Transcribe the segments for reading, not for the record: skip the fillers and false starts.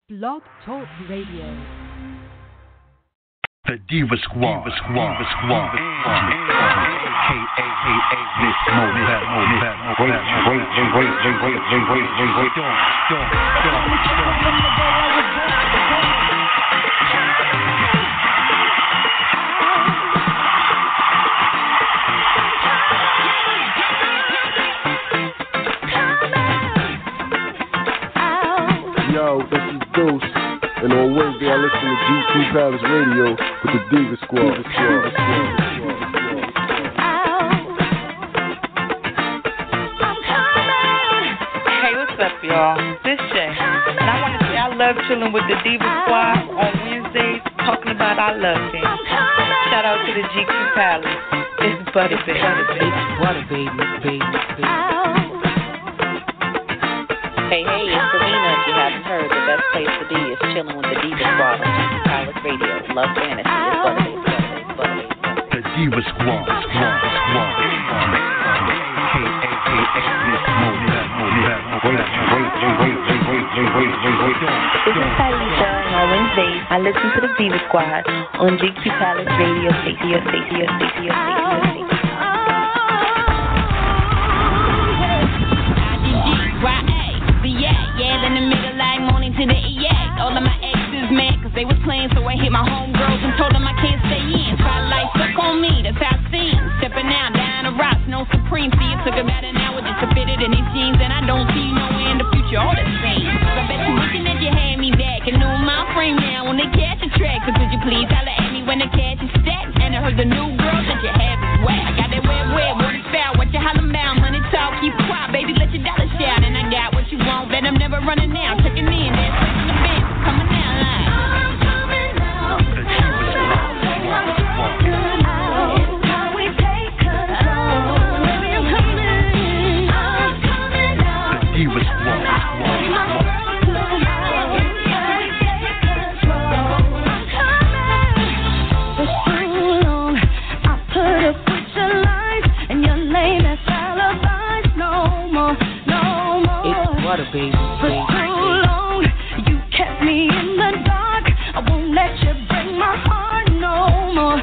Blog Talk Radio. The Diva Squad. Yo, this is Deuce, and on Wednesday I listen to G2 Palace Radio with the Diva Squad. Hey, what's up, y'all? This Shay, and I want to say I love chilling with the Diva Squad on Wednesdays, talking about our love things. Shout out to the G2 Palace. It's Butter Baby. It's Butter Baby. Hey, it's Serena. If you haven't heard, the best place to be is chilling with the Diva Squad on Palace Radio. Love fantasy. It's Butter Baby. The Diva Squad. This is Talisa, and on Wednesdays, I listen to the Diva Squad on GQ Palace Radio. Yeah, in the middle like morning to the EA. All of my exes mad cause they was playing, so I hit my homegirls and told them I can't stay in. Spotlight stuck on me, that's how I seen. Stepping out, down the rocks, no Supreme. See, it took about an hour just to fit it in these jeans, and I don't see nowhere in the future all the same. I bet you wishing that you had me back and knew my frame now when they catch a track. So could you please holler at me when the cash is stacked? And I heard the new girl that you have is whack. I got that web, water foul, what you hollering about? Money talk, keep quiet, baby, let your dollar shout. And I got what you want, bet I'm never running out. Checking in, that's in the bench, coming out live. Butter Baby. For too long, you kept me in the dark. I won't let you break my heart no more.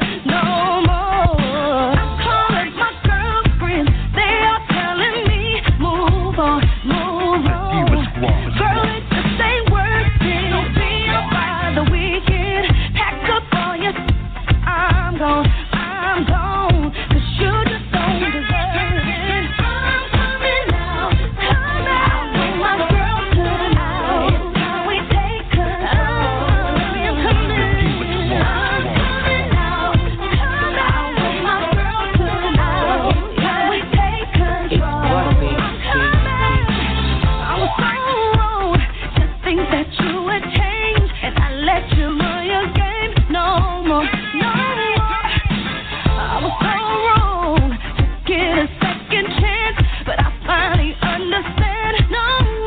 I'm calling my girlfriends, they are telling me move on. Girl, it just ain't worth it. Don't be up by the weekend. Pack up all your I'm gone, cause you just don't deserve it. I'm coming out. Bring my girl tonight. Now we take her out. I'm coming out. Bring my girl tonight. Now we take control. Butter Baby. I was so wrong to think that you would change, and I let you run your game no more. I was so wrong to get a second chance, but I finally understand. No.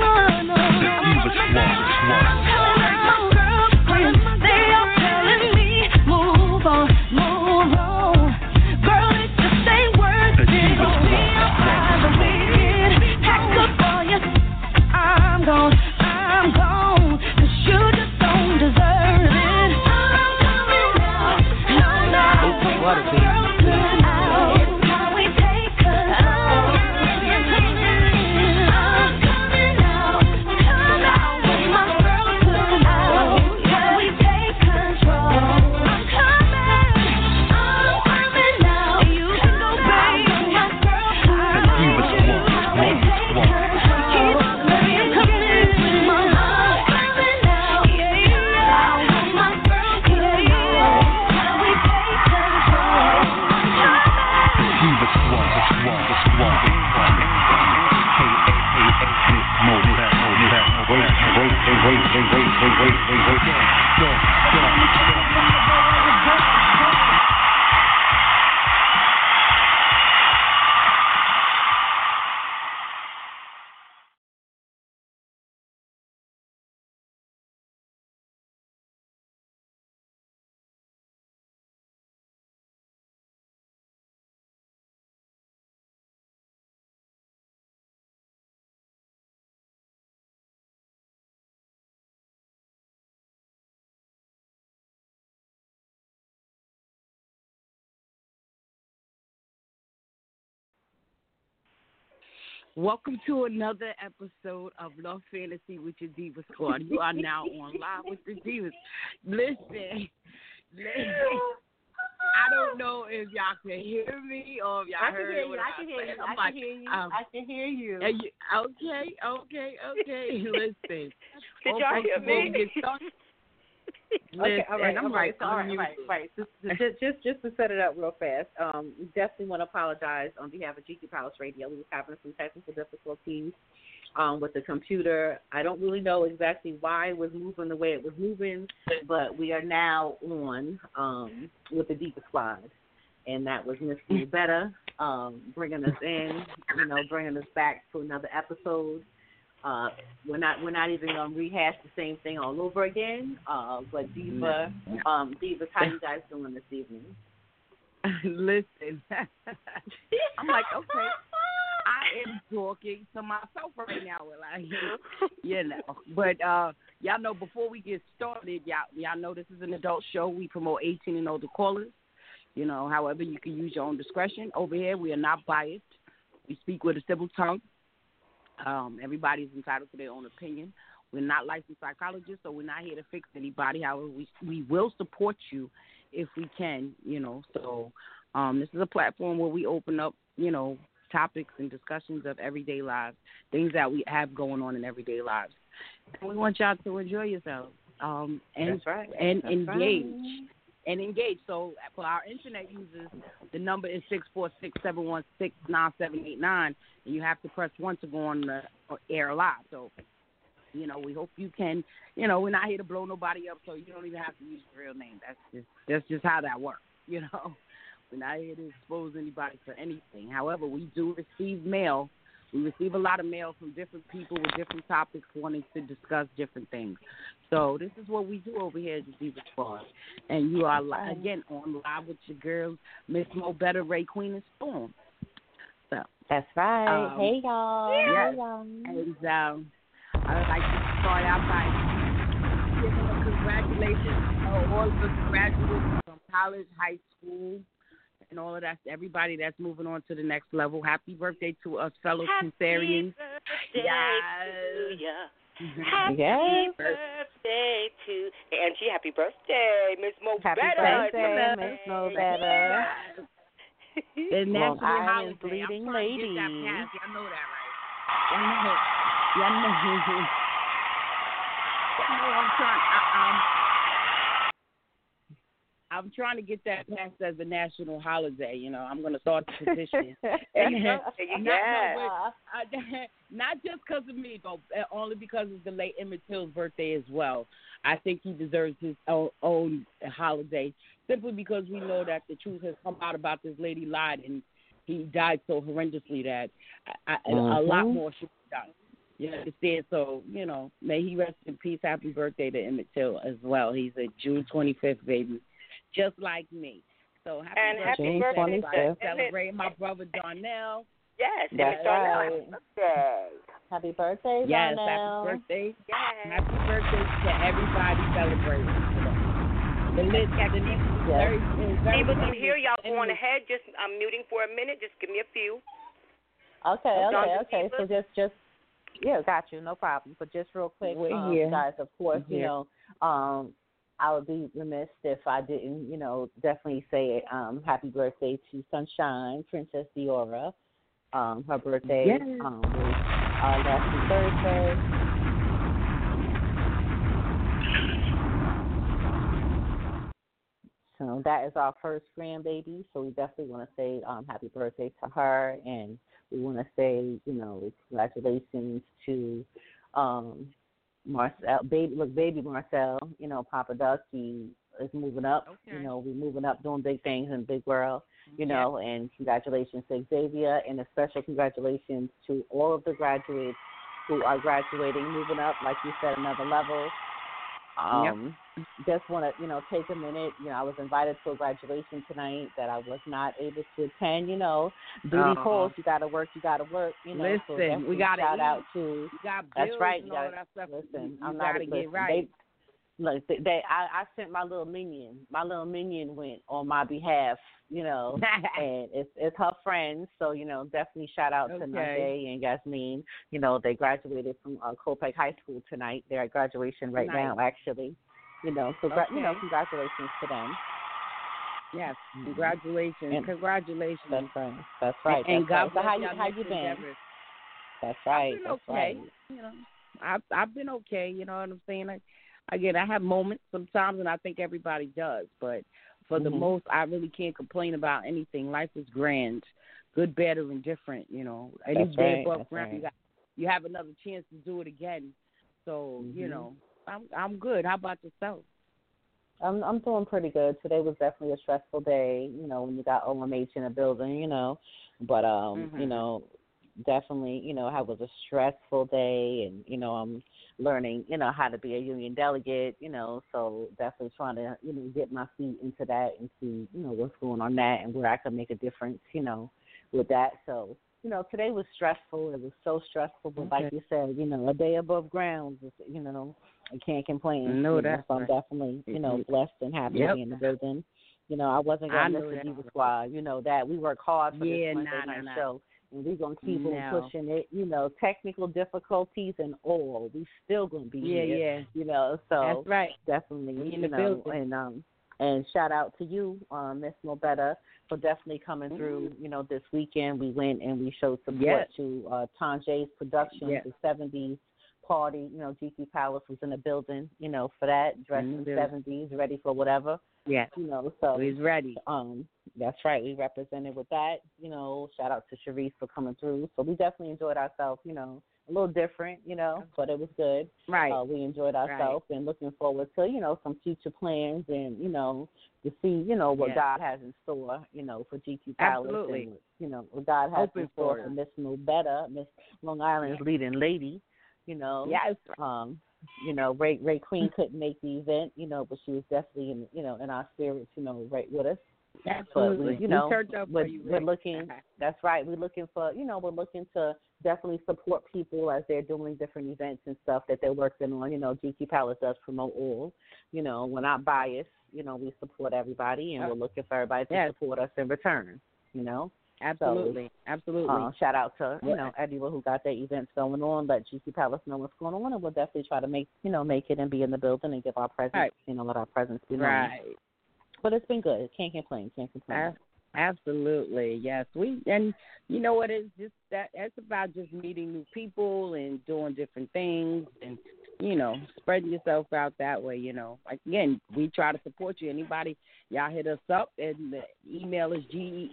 I'm calling my girlfriends, they are telling me move on. Girl, it just ain't worth it. Don't be up by the weekend. Pack up all your I'm gone, cause you just don't deserve it. I'm coming out. It's Butter Baby. Now we take control. I'm coming out. Bring my girl tonight. Now we take control. I'm coming out. You can go, baby. My girl Welcome to another episode of Love Fantasy with your Diva Squad. You are now on Live with the Divas. Listen. I don't know if y'all can hear me or if y'all heard what I can hear you. I can hear you. Okay. Listen. Did y'all hear me? Okay, all right. Just to set it up real fast, we definitely want to apologize on behalf of GQ Palace Radio. We were having some technical difficulties with the computer. I don't really know exactly why it was moving the way it was moving, but we are now on with the Diva Squad, and that was Miss Betta bringing us in, bringing us back to another episode. We're not even gonna rehash the same thing all over again. But Divas, how you guys doing this evening? Listen, I'm like, okay, I am talking to myself right now, But y'all know before we get started, y'all know this is an adult show. We promote 18 and older callers. However, you can use your own discretion. Over here, we are not biased. We speak with a civil tongue. Everybody's entitled to their own opinion. We're not licensed psychologists, so we're not here to fix anybody. However, we will support you if we can, So this is a platform where we open up, topics and discussions of everyday lives, things that we have going on in everyday lives. And we want y'all to enjoy yourselves That's right. And engage. And engage. So for our internet users, the number is 646-716-9789, and you have to press 1 to go on the air live. So, we hope you can. We're not here to blow nobody up, so you don't even have to use your real name. That's just how that works. We're not here to expose anybody for anything. However, we do receive mail. We receive a lot of mail from different people with different topics wanting to discuss different things. So this is what we do over here at the Diva Squad. And you are, again, on Live with your girls, Miss Mo Betta, Ray Queen, and Storm. So that's right. Hey, y'all. Yes. And I would like to start out by giving a congratulations to all the graduates from college, high school, and all of that, everybody that's moving on to the next level. Happy birthday to us fellow Cancerians. Happy birthday to Angie. Happy birthday, Miss Mo Betta. Happy birthday, Miss Mo Betta. The national holiday. Bleeding lady. Y'all know that, right? Y'all know. I'm trying to get that passed as a national holiday. I'm going to start the petition. Not just because of me, but only because it's the late Emmett Till's birthday as well. I think he deserves his own holiday, simply because we know that the truth has come out about this lady lied, and he died so horrendously that a lot more should be done. You understand? So, may he rest in peace. Happy birthday to Emmett Till as well. He's a June 25th baby, just like me. So happy birthday to celebrating my brother Darnell. Yes, that's right. Happy birthday, Darnell. Yes, happy birthday. Yes. Happy birthday to everybody celebrating today. The list is very people can hear y'all going ahead. I'm muting for a minute. Just give me a few. Okay. So just got you. No problem. But just real quick, guys, of course, I would be remiss if I didn't, definitely say happy birthday to Sunshine, Princess Diora. Her birthday was last Thursday. So that is our first grandbaby. So we definitely want to say happy birthday to her, and we want to say, congratulations to Marcel, baby Marcel. Papadowski is moving up. Okay. We're moving up, doing big things in the big world. And congratulations to Xavier, and a special congratulations to all of the graduates who are graduating, moving up, like you said, another level. Just want to, take a minute. I was invited to a graduation tonight that I was not able to attend. Duty calls. You got to work. Listen, so we got to shout out to. You got that's right. And all that stuff. Listen, I'm not to get right. Look, I sent my little minion. My little minion went on my behalf, you know, and it's her friends. So, you know, definitely shout out to Nade and Yasmin. You know, they graduated from Kopek High School tonight. They're at graduation right now, actually. You know, so you know, congratulations to them. Yes, congratulations, congratulations. That's right. That's right. And God bless how you been? Endeavors. That's right. I've been that's okay. right. You know, I've been okay. You know what I'm saying? I have moments sometimes, and I think everybody does. But for the most, I really can't complain about anything. Life is grand, good, bad, or indifferent. You know, any day above ground, you have another chance to do it again. So you know, I'm good. How about yourself? I'm doing pretty good. Today was definitely a stressful day, you know, when you got OMH in the building, you know. But you know, definitely, you know, it was a stressful day, and you know, I'm learning, you know, how to be a union delegate, you know, so definitely trying to, you know, get my feet into that and see, you know, what's going on that and where I can make a difference, you know, with that. So, you know, today was stressful. It was so stressful, but like you said, you know, a day above ground, you know, I can't complain. No, that's so I'm definitely, you know, blessed and happy to be in the building. You know, I wasn't going to miss the Diva Squad. You know that. We work hard for this Monday night show, and we're going to keep on pushing it. You know, technical difficulties and all, we still going to be here. You know, so that's right. Definitely, in the building. And shout out to you, Miss Mobetta, for definitely coming through. You know, this weekend we went and we showed support to Tanjay's Productions, the 70s party. You know, GQ Palace was in the building, you know, for that, dressed in the 70s, ready for whatever. Yeah. You know, so he's ready. That's right. We represented with that. You know, shout out to Sharice for coming through. So we definitely enjoyed ourselves, you know, a little different, you know, but it was good. Right. We enjoyed ourselves and looking forward to, you know, some future plans and, you know, to see, you know, what God has in store, you know, for GQ Palace. Absolutely. And, you know, what God has in store for Miss Mobetta, Miss Long Island's leading lady, you know. Yes. You know, Ray Queen couldn't make the event, you know, but she was definitely in, you know, in our spirits, you know, right with us. Absolutely. But you know, we're looking. That's right. We're looking for, you know, we're looking to definitely support people as they're doing different events and stuff that they're working on. You know, GQ Palace does promote all. You know, we're not biased. You know, we support everybody, and we're looking for everybody to support us in return. You know. Absolutely. So, absolutely. Shout out to, you know, everyone who got their events going on. Let GQ Palace know what's going on, and we'll definitely try to make it and be in the building and give our presence, you know, let our presence be known. Right. But it's been good. Can't complain. Absolutely. Yes. And you know what, it's just it's about just meeting new people and doing different things and, you know, spreading yourself out that way, you know. Like, again, we try to support you. Anybody, y'all hit us up, and the email is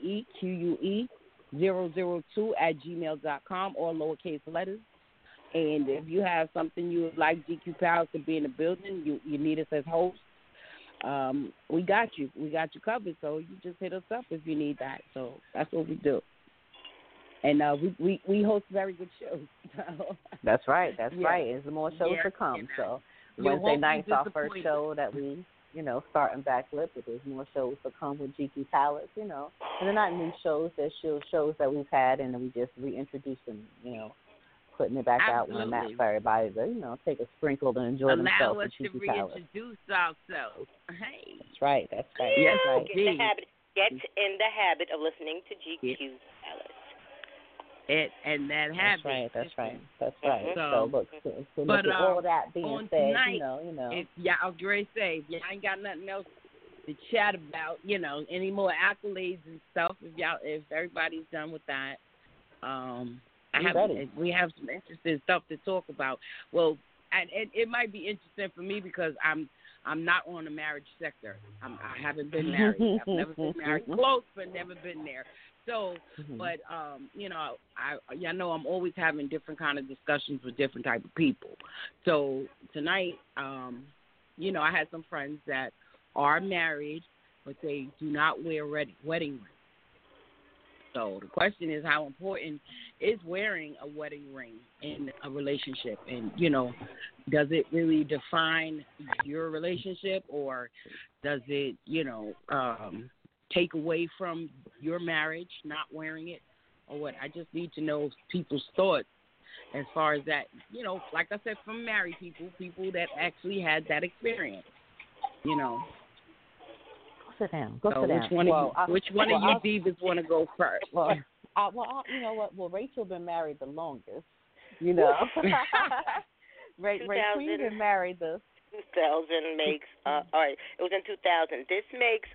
geeque002@gmail.com, or lowercase letters. And if you have something you would like GQ Palace to be in the building, you need us as hosts, we got you. We got you covered. So you just hit us up if you need that. So that's what we do. And we host very good shows. So. That's right. That's right. There's more shows to come. So Wednesday night's our first show that we, you know, starting back with. But there's more shows to come with GQ Palace, you know. And they're not new shows. They're shows that we've had, and we just reintroduce them, you know, putting it back out on the map for everybody to, you know, take a sprinkle and enjoy themselves with GQ Palace. Allow us to reintroduce ourselves. Hey. That's right. That's right. Yes, right. Get in the habit of listening to GQ Palace. And that habit. That's right. So look at all that being said, tonight, you know. If y'all great say, if y'all ain't got nothing else to chat about, you know, any more accolades and stuff, if everybody's done with that, we have some interesting stuff to talk about. Well, and it might be interesting for me because I'm not on the marriage sector. I haven't been married. I've never been married. Close, but never been there. So, but you know, I know I'm always having different kind of discussions with different type of people. So tonight, you know, I had some friends that are married, but they do not wear wedding rings. So the question is, how important is wearing a wedding ring in a relationship? And, you know, does it really define your relationship, or does it, you know, take away from your marriage not wearing it, or what? I just need to know people's thoughts as far as that, like I said, from married people that actually had that experience, Go sit down. Go so sit down. Which one of you divas want to go first? You know what? Well, Rachel been married the longest. Ray Queen been married the 2000 makes all right. It was in 2000. This makes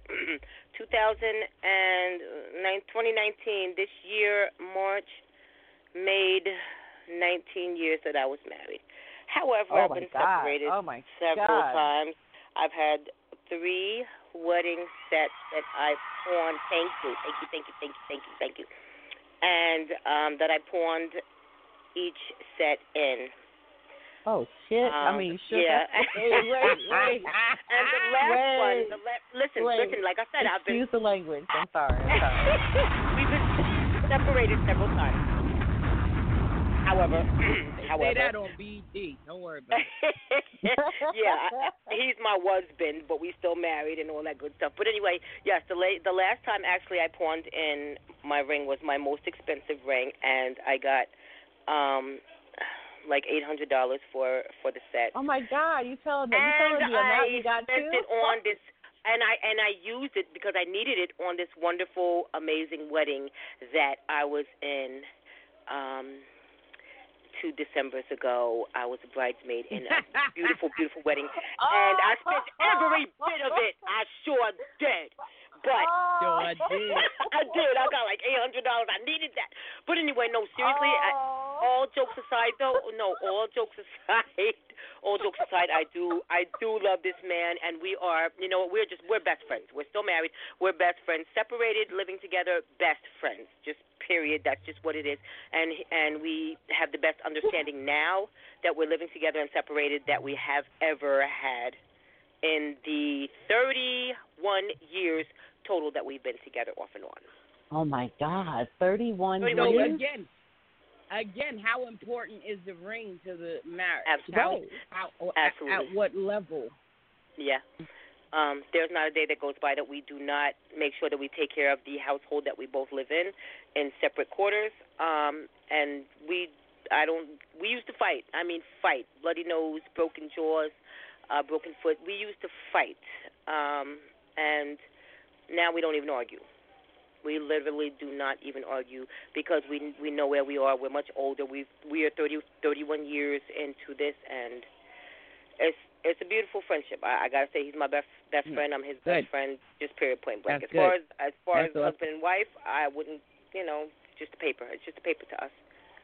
2019. This year, March, made 19 years that I was married. However, I've been separated several times. I've had 3 wedding sets that I pawned. Thank you. And that I pawned each set in. Oh shit! I mean, sure. Yeah. Wait. And the last one. Listen. Like I said, I've been. Excuse the language. I'm sorry. We've been separated several times. However, say that on BD. Don't worry about it. Yeah, he's my husband, but we still married and all that good stuff. But anyway, yes, the last time actually I pawned in my ring was my most expensive ring, and I got like $800 for the set. Oh my God! You telling me amount you got spent it on this, and I used it because I needed it on this wonderful, amazing wedding that I was in. 2 Decembers ago, I was a bridesmaid in a beautiful, beautiful wedding, and I spent every bit of it. I sure did. But I did. I got like $800. I needed that. But anyway, no, seriously. All jokes aside, though. No, all jokes aside. I do love this man, and we are. We're best friends. We're still married. We're best friends. Separated, living together, best friends. Just period. That's just what it is. And we have the best understanding now that we're living together and separated that we have ever had in the 31 years total that we've been together off and on. Oh my God, 31 years. So again, how important is the ring to the marriage? Absolutely. Absolutely. At what level? Yeah. There's not a day that goes by that we do not make sure that we take care of the household that we both live in separate quarters. And we used to fight. I mean, fight. Bloody nose, broken jaws, broken foot. We used to fight. And now we don't even argue. We literally do not even argue because we know where we are. We're much older. We are 31 years into this, and it's a beautiful friendship. I gotta say, he's my best friend. I'm his best friend. Just period, point blank. As far as husband and wife, I wouldn't. Just a paper. It's just a paper to us.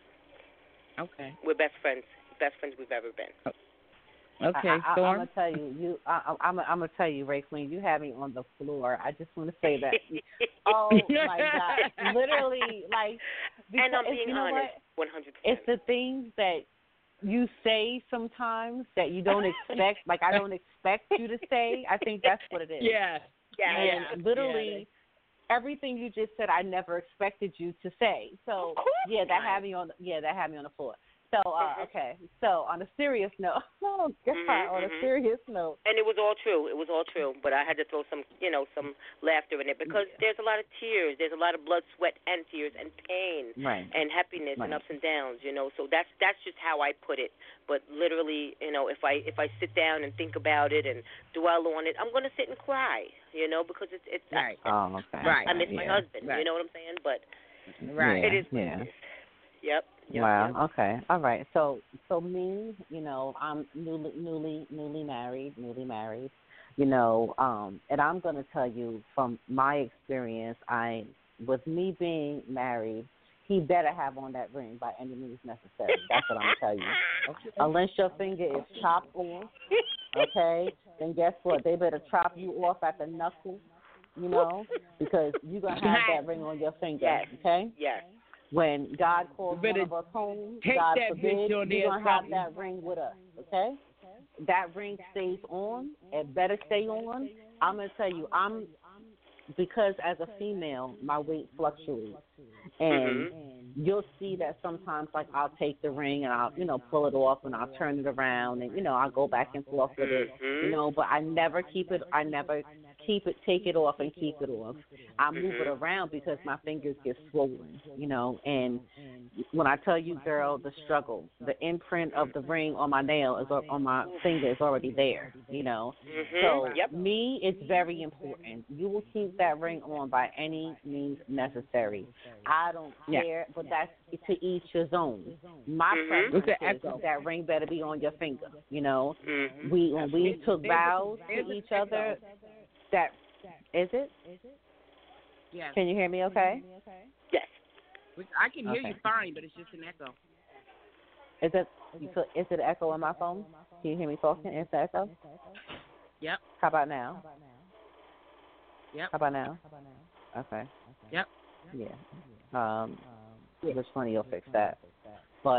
Okay. We're best friends. Best friends we've ever been. Okay, I'm gonna tell you. I'm gonna tell you, Ray Queen. You have me on the floor. I just want to say that. Oh my God! Literally, like. And I'm being honest, 100%. It's the things that you say sometimes that you don't expect. Like I don't expect you to say. I think that's what it is. Yeah. And literally. Everything you just said, I never expected you to say. So, that had me on the floor. So, okay. So, on a serious note, on a serious note. And it was all true. But I had to throw some laughter in it because there's a lot of tears. There's a lot of blood, sweat, and tears, and pain, and happiness, and ups and downs. So that's just how I put it. But literally, if I sit down and think about it and dwell on it, I'm going to sit and cry. Because it's right. I miss my husband. Right. You know what I'm saying? But it is what it is. Yep. Wow. Yep. Okay. All right. So me, I'm newly married, and I'm going to tell you from my experience, with me being married, he better have on that ring by any means necessary. That's what I'm going to tell you. Okay. Unless your finger is chopped off, okay, then guess what? They better chop you off at the knuckle, because you're going to have that ring on your finger, okay? Yes. When God calls one of us home, God forbid, you're going to have that ring with us, okay? That ring stays on. It better stay on. I'm going to tell you, because as a female, my weight fluctuates. And you'll see that sometimes, like, I'll take the ring and I'll, pull it off and I'll turn it around and, I'll go back and forth with it, but I never keep take it off and keep it off. I move it around because my fingers get swollen, you know. And when I tell you, girl, the struggle, the imprint of the ring on my nail is on my finger is already there, you know. So me, it's very important. You will keep that ring on by any means necessary. I don't care, but that's to each his own. My preference is that ring better be on your finger, you know. When we took vows to each other, that is it? Yes. Can you hear me okay? Yes. I can hear you fine, but it's just an echo. Is it echo on my phone? Can you hear me talking? Is it echo? Yep. How about now? Yep. How about now? Okay. Yep. Yeah. Which one you'll fix that? But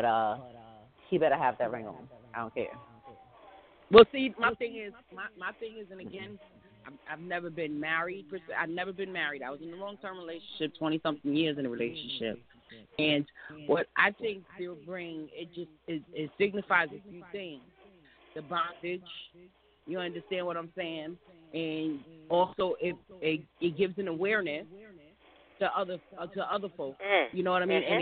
he better have that ring on. I don't care. Well, see, my thing is, and again, I've never been married. I've never been married. I was in a long-term relationship, 20-something years in a relationship. And what I think they'll bring, it signifies a few things. The bondage, you understand what I'm saying? And also it gives an awareness to other folks. You know what I mean? And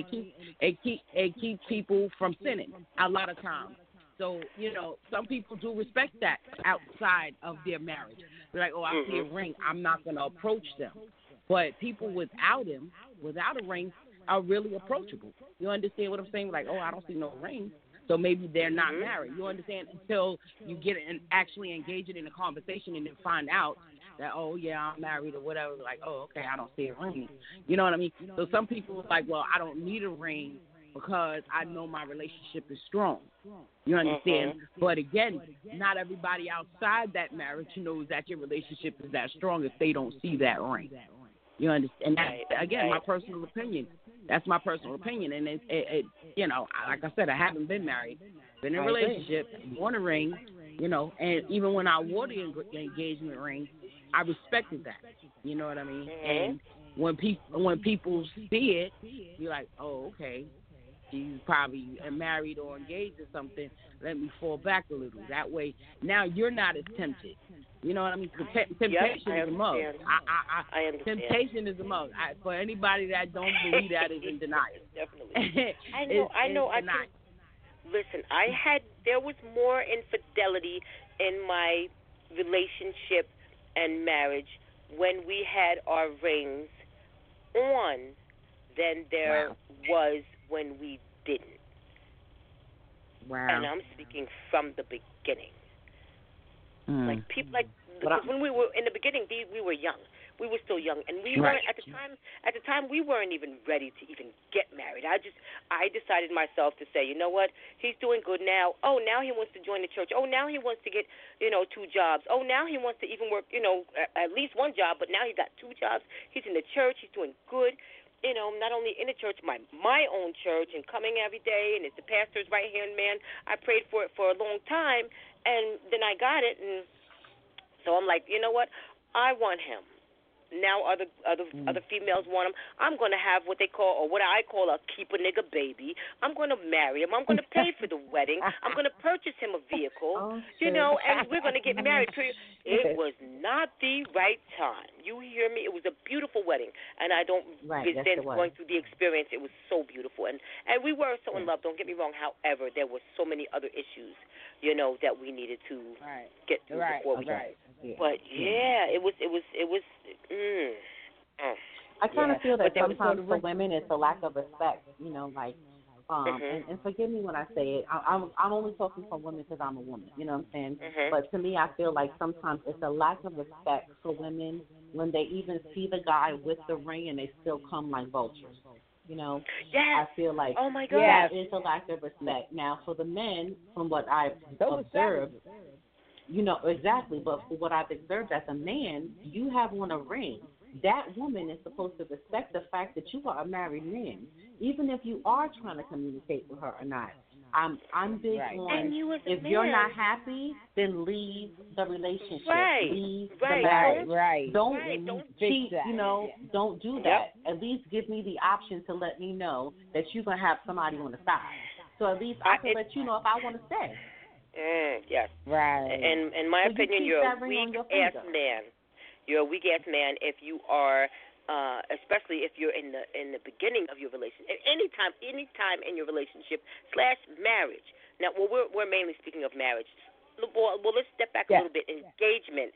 it keeps people from sinning a lot of times. So, you know, some people do respect that outside of their marriage. They're like, oh, I see a ring, I'm not going to approach them. But people without a ring, are really approachable. You understand what I'm saying? Like, oh, I don't see no ring, so maybe they're not married. You understand? Until you get and actually engage it in a conversation and then find out that, oh, yeah, I'm married or whatever. Like, oh, okay, I don't see a ring. You know what I mean? So some people are like, well, I don't need a ring because I know my relationship is strong. You understand? But again, not everybody outside that marriage knows that your relationship is that strong if they don't see that ring. You understand? And that's, again, my personal opinion. That's my personal opinion. And it you know, like I said, I haven't been married, been in a relationship, worn a ring, you know, and even when I wore the engagement ring, I respected that. You know what I mean? And when people see it, you're like, oh, okay, she's probably married or engaged or something. Let me fall back a little. That way, now you're not as tempted. You know what I mean? Temptation is a mug. I understand. Temptation is a mug. For anybody that don't believe that is in denial. Definitely. I know. Listen, there was more infidelity in my relationship and marriage when we had our rings on than there was when we didn't. Wow. And I'm speaking from the beginning. Like people, because when we were in the beginning, we were young. We were still young, and we weren't at the time. At the time, we weren't even ready to even get married. I decided myself to say, you know what? He's doing good now. Oh, now he wants to join the church. Oh, now he wants to get 2 jobs. Oh, now he wants to even work at least 1 job. But now he's got 2 jobs. He's in the church. He's doing good. Not only in the church, my own church, and coming every day, and it's the pastor's right-hand man. I prayed for it for a long time, and then I got it, and so I'm like, you know what? I want him. Now other females want him. I'm going to have what they call, or what I call, a keep a nigga baby. I'm going to marry him. I'm going to pay for the wedding. I'm going to purchase him a vehicle, and we're going to get married. It was not the right time. You hear me? It was a beautiful wedding, and I don't resent going through the experience. It was so beautiful, and we were so in love. Don't get me wrong. However, there were so many other issues, that we needed to get through before we. But it was. I kind of feel that sometimes for women it's a lack of respect, and forgive me when I say it. I'm only talking for women because I'm a woman, you know what I'm saying? But to me, I feel like sometimes it's a lack of respect for women when they even see the guy with the ring and they still come like vultures. I feel like that is a lack of respect. Now, for the men, from what I've observed, exactly, but for what I've observed as a man, you have on a ring. That woman is supposed to respect the fact that you are a married man, even if you are trying to communicate with her or not. I'm big on if you're not happy, then leave the relationship. Leave the marriage. Don't cheat. Don't do that. At least give me the option to let me know that you're gonna have somebody on the side. So at least I can let you know if I want to stay. Yes. Right. And in my opinion, you're a weak ass man. You're a weak ass man if you are, especially if you're in the beginning of your relationship, anytime in your relationship / marriage. Now, well, we're mainly speaking of marriage. Well, let's step back a little bit. Engagement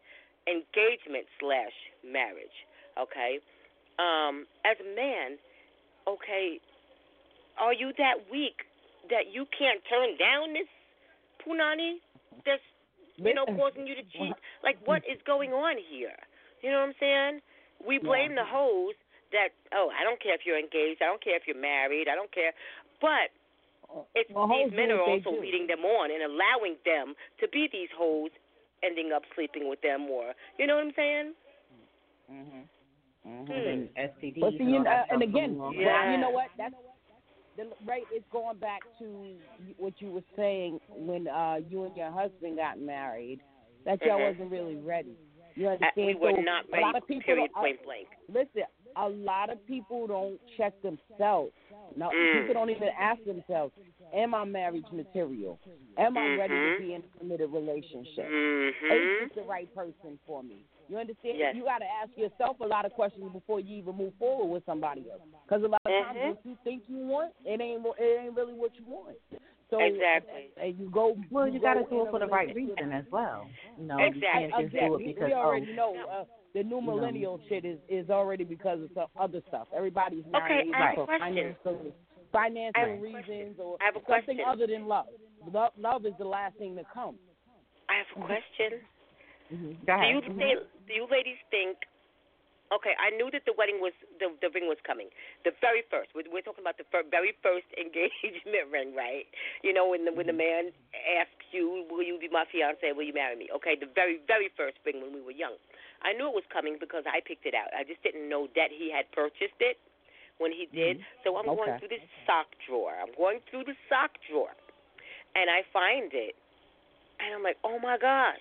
/ marriage. Okay. As a man, okay, are you that weak that you can't turn down this punani that's, causing you to cheat? Like, what is going on here? You know what I'm saying? We blame the hoes that, I don't care if you're engaged, I don't care if you're married, I don't care. But it's these men are also leading them on and allowing them to be these hoes, ending up sleeping with them, or, you know what I'm saying? And STDs. But see, and again, you know what? That's right. It's going back to what you were saying when you and your husband got married, that y'all wasn't really ready. You understand? We were not ready. Period. Point blank. Listen, a lot of people don't check themselves. No, people don't even ask themselves, am I marriage material? Am I ready to be in a committed relationship? Is this the right person for me? You understand? Yes. You got to ask yourself a lot of questions before you even move forward with somebody else. Because a lot of times what you think you want, it ain't really what you want. So, exactly. And you go. Well, you got to do it for the right reason as well. You know, exactly. You can't just do it because, we already know the new millennial shit is already because of some other stuff. Everybody's marrying for financial reasons or something other than love. Love is the last thing to come. I have a question. Go ahead. Do you ladies think? Okay, I knew that the wedding was the ring was coming. The very first. We're talking about the very first engagement ring, right? You know, when the man asks you, "Will you be my fiance? Will you marry me?" Okay, the very first ring when we were young. I knew it was coming because I picked it out. I just didn't know that he had purchased it when he did. So I'm going through this sock drawer. And I find it, and I'm like, oh my gosh.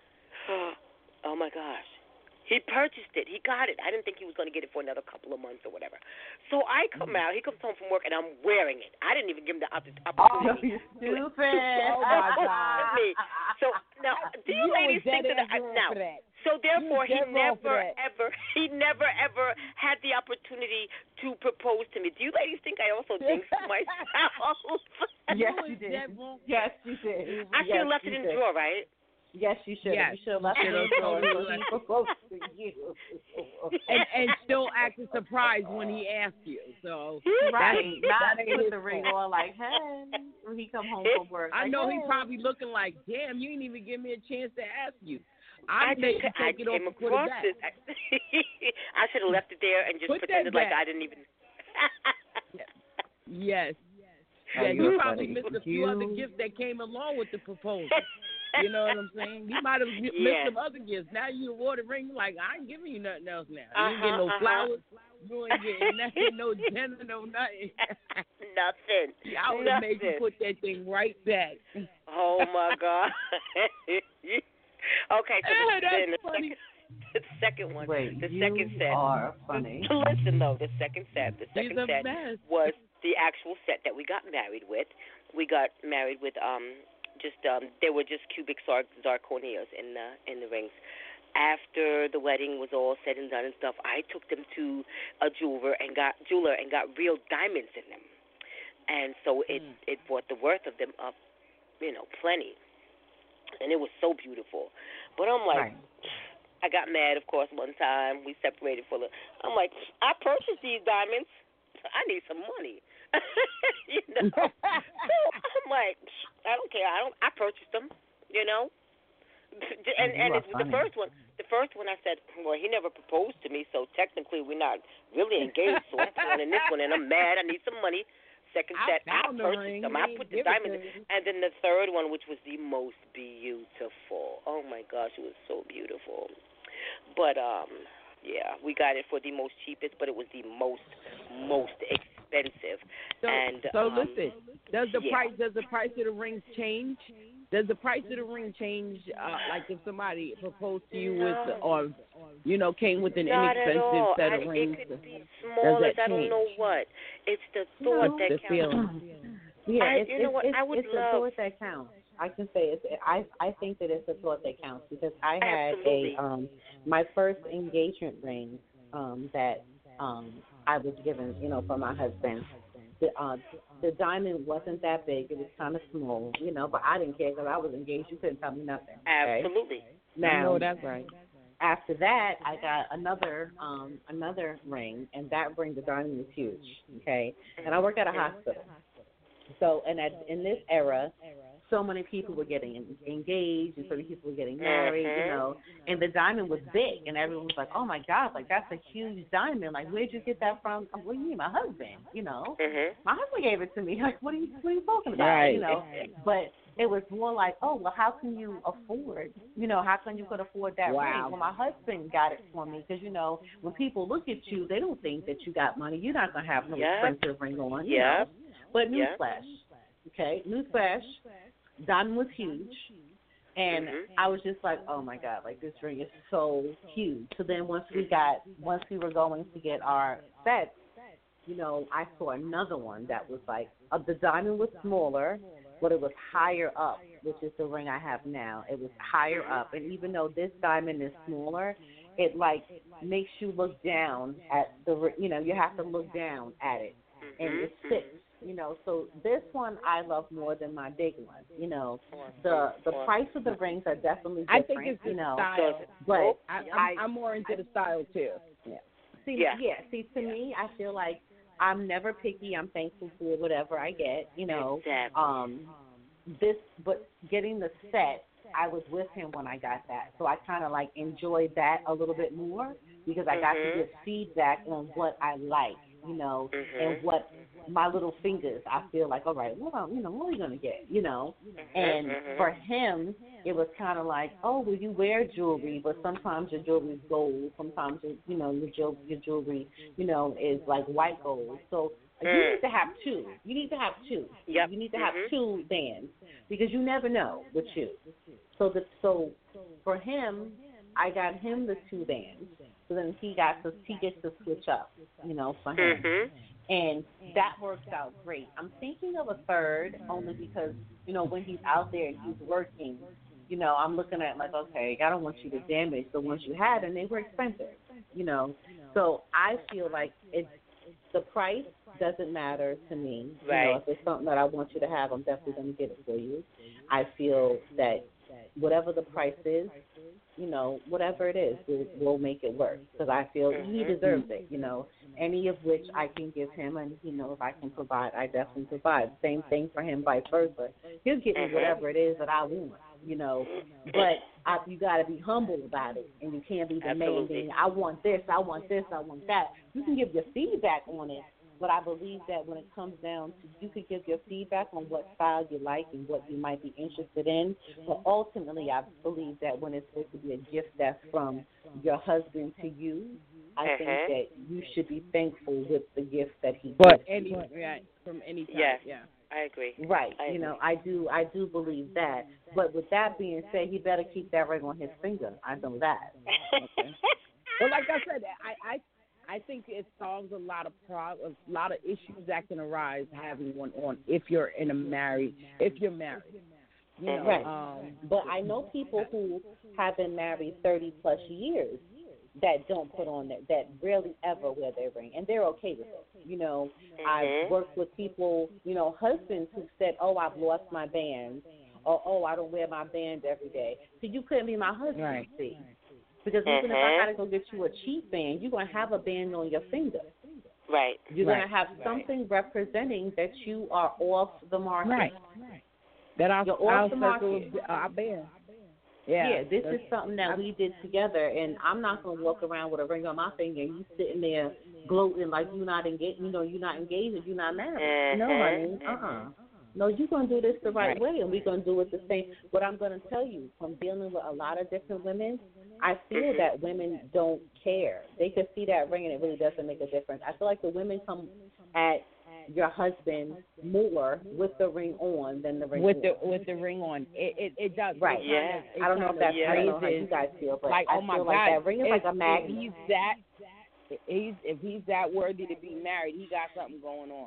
He purchased it. He got it. I didn't think he was going to get it for another couple of months or whatever. So I come out. He comes home from work, and I'm wearing it. I didn't even give him the opportunity. You stupid. Oh, my God. So now, do you ladies think that now? So therefore, he never ever had the opportunity to propose to me. Do you ladies think I also jinxed myself? Yes, you did. Yes, you did. I should have left it in the drawer, right? Yes, you should. Yes. You should have left it in the drawer. He proposed to you. and still acted surprised when he asked you. So right, not put the ring on like, hey, when he come home from work. I know he's probably looking like, damn, you didn't even give me a chance to ask you. I came across this. I should have left it there and just pretended like I didn't even. Yes. Yeah, you probably missed a few other gifts that came along with the proposal. You know what I'm saying? You might have missed some other gifts. Now you award a ring like, I ain't giving you nothing else now. You ain't getting no flowers. You ain't getting nothing, no dinner, no nothing. Nothing. I would have made you put that thing right back. Oh, my God. Okay, so the second one. Wait, the second set. Are funny. Listen, though, the second set was the actual set that we got married with. We got married with there were just cubic zirconias in the rings. After the wedding was all said and done and stuff, I took them to a jeweler and got real diamonds in them, and so it brought the worth of them up, plenty, and it was so beautiful. But I'm like, I got mad, of course, one time we separated I'm like, I purchased these diamonds. I need some money. So I'm like, I don't care. I purchased them, and it's the first one. The first one I said, well, he never proposed to me, so technically we're not really engaged. So I'm pulling this one, and I'm mad. I need some money. Second set, I purchased them. I put the diamonds in. And then the third one, which was the most beautiful. Oh my gosh, it was so beautiful. But yeah, we got it for the most cheapest, but it was the most expensive. So listen, does the price of the rings change? Does the price of the ring change? Like if somebody proposed to you came with an inexpensive set of rings? It could be smaller. I don't know what. It's the thought that counts. Yeah, I would love. The thought that counts. I can say it's. I think that it's a thought that counts because I had Absolutely. my first engagement ring that I was given, for my husband. The diamond wasn't that big; it was kind of small, But I didn't care because I was engaged. You couldn't tell me nothing. Okay? Absolutely. Now, that's right. after that, I got another ring, and that ring, the diamond was huge. Okay, and I worked at a hospital. So, and in this era, so many people were getting engaged, and so many people were getting married, and the diamond was big, and everyone was like, "Oh my God, like that's a huge diamond! Like, where'd you get that from?" What do you mean, my husband? My husband gave it to me. Like, what are you talking about? Right. But it was more like, oh, well, how can you afford? How can you could afford that Wow. ring? Well, my husband got it for me because when people look at you, they don't think that you got money. You're not gonna have no expensive ring on. But newsflash, okay, newsflash. Diamond was huge, and I was just like, oh my God, like this ring is so huge. So then once we were going to get our sets, I saw another one that was like the diamond was smaller, but it was higher up, which is the ring I have now. It was higher up, and even though this diamond is smaller, it like makes you look down at the you have to look down at it, and it sits. So this one I love more than my big one. The price of the rings are definitely different. I think it's the style, but I'm more into the style too. Yeah. See, to me, I feel like I'm never picky. I'm thankful for whatever I get. Exactly. But getting the set, I was with him when I got that, so I kind of like enjoyed that a little bit more because I got to get feedback on what I like. And what my little fingers, I feel like, all right, what are you going to get, And for him, it was kind of like, oh, well, you wear jewelry, but sometimes your jewelry is gold. Sometimes, your jewelry, is like white gold. So you need to have two. Yep. You need to have two bands because you never know with you. So for him, I got him the two bands. So then he gets to switch up, for him. And that works out great. I'm thinking of a third only because, when he's out there and he's working, I'm looking at like, okay, I don't want you to damage the ones you had, and they were expensive, So I feel like the price doesn't matter to me. Right. If it's something that I want you to have, I'm definitely going to get it for you. I feel that whatever the price is, whatever it is, we'll make it work because I feel he deserves it, any of which I can give him, and, if I can provide, I definitely provide. Same thing for him, vice versa. He'll get me whatever it is that I want, but you got to be humble about it, and you can't be demanding, I want this, I want this, I want that. You can give your feedback on it, but I believe that when it comes down to, you could give your feedback on what style you like and what you might be interested in, but ultimately I believe that when it's supposed to be a gift that's from your husband to you, I think that you should be thankful with the gift that he gives you. From any time. Yes. Yeah. I agree. Right. I do believe that. But with that being said, he better keep that ring on his finger. I know that. Okay. Well, like I said, I think it solves a lot of issues that can arise having one on if you're married. Right. But I know people who have been married 30 plus years that don't put on that rarely ever wear their ring, and they're okay with it. I've worked with people, husbands who said, "Oh, I've lost my band," or "Oh, I don't wear my band every day." So you couldn't be my husband, right. see? Because even if I got to go get you a cheap band, you're gonna have a band on your finger. Right. You're gonna have something representing that you are off the market. Right. That you're off the market. Our band. Yeah, this is something that we did together, and I'm not gonna walk around with a ring on my finger and you sitting there gloating like you're not engaged. You're not engaged and you're not married. No, honey. No, you're gonna do this the right way, and we're gonna do it the same. But I'm gonna tell you, from dealing with a lot of different women, I feel that women don't care. They can see that ring, and it really doesn't make a difference. I feel like the women come at your husband more with the ring on than the ring with on. With the ring on. It does. Right. Yeah. I don't know if that's how you guys feel, but like, I oh my feel God, like that ring is like a magnet. If he's that worthy to be married, he got something going on.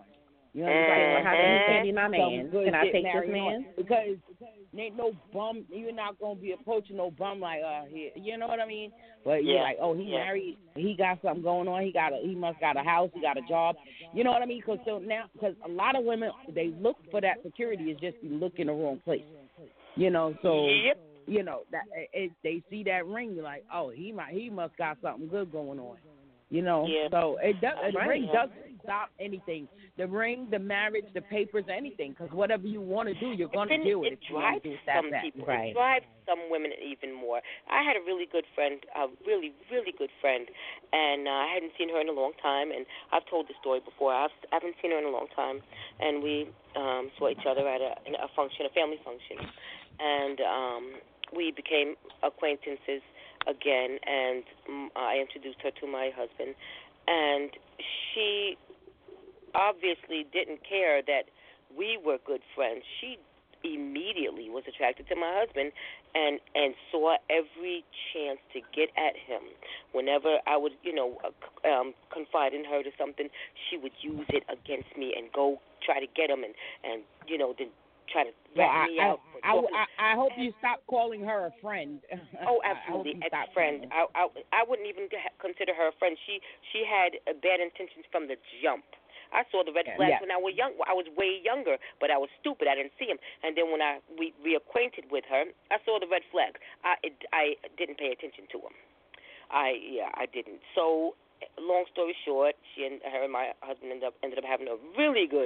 You know what I'm saying? How can you candy my man? Can I take this man? Because ain't no bum. You're not gonna be approaching no bum like here. You know what I mean? But you're like, oh, he married. He got something going on. He must got a house. He got a job. You know what I mean? Because a lot of women, they look for that security. Is just look in the wrong place. You know, so you know that they see that ring, you're like, oh, he must got something good going on. You know, so the ring doesn't stop anything. The ring, the marriage, the papers, anything. Because whatever you want to do, you're going to do it. It drives some people. It drives some women even more. I had a really good friend, a really, really good friend, and I hadn't seen her in a long time. And I've told the story before. I haven't seen her in a long time, and we saw each other at a function, a family function, and we became acquaintances again, and I introduced her to my husband, and she obviously didn't care that we were good friends. She immediately was attracted to my husband and saw every chance to get at him. Whenever I would, confide in her to something, she would use it against me and go try to get him and then try to rat me out. I hope you stop calling her a friend. Oh, absolutely, ex-friend. I wouldn't even consider her a friend. She had bad intentions from the jump. I saw the red flags when I was young. I was way younger, but I was stupid. I didn't see them. And then when we reacquainted with her, I saw the red flags. I didn't pay attention to them. I didn't. So, long story short, her and my husband ended up having a really good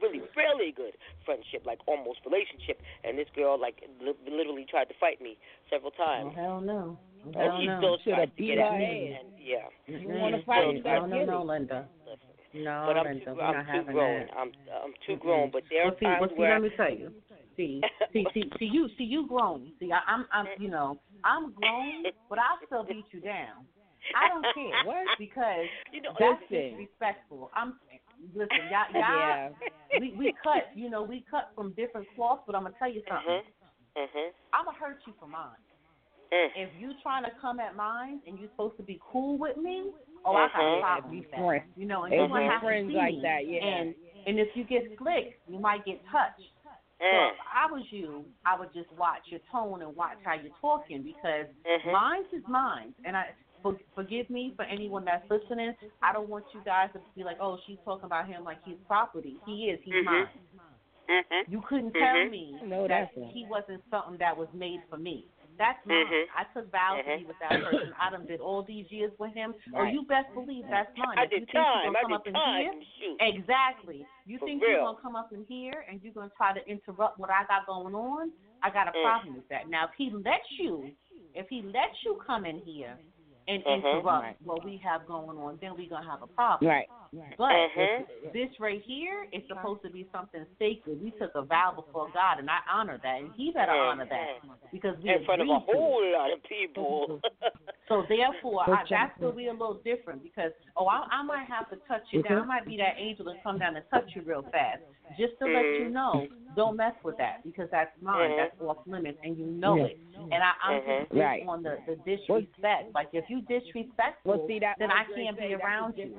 friendship, like almost relationship. And this girl, like, literally tried to fight me several times. Oh, hell no. She still tried to get at me. And, you want to fight? No, Linda. No, but I'm too grown. I'm too grown. But there are times where. Let me tell you. See, you grown. See, I'm grown, but I'll still beat you down. I don't care. What? Because that's disrespectful. Listen, y'all. We cut from different cloths, but I'm gonna tell you something. I'm gonna hurt you for mine. If you trying to come at mine and you're supposed to be cool with me, I got a problem with that. And you're gonna have to see like me. that, And if you get slick, you might get touched. So if I was you, I would just watch your tone and watch how you're talking, because mine is mine. And forgive me for anyone that's listening. I don't want you guys to be like, oh, she's talking about him like he's property. He is. He's mine. You couldn't tell me that he wasn't something that was made for me. That's mine. I took vows to be with that person. I done did all these years with him. Right. Or you best believe that's mine. I did time. Exactly. You think you're going to come up in here and you're going to try to interrupt what I got going on? I got a problem with that. Now, if he lets you come in here and interrupt what we have going on, then we're going to have a problem. Right. But this right here is supposed to be something sacred. We took a vow before God, and I honor that, and he better honor that, because we in front of a whole lot of people. So therefore, that's going to be a little different, because I might have to touch you down. I might be that angel and come down and touch you real fast, just to let you know, don't mess with that, because that's mine. That's off limits, and you know it. And I'm just big on the disrespect. Like, if you disrespectful, then I can't be around you.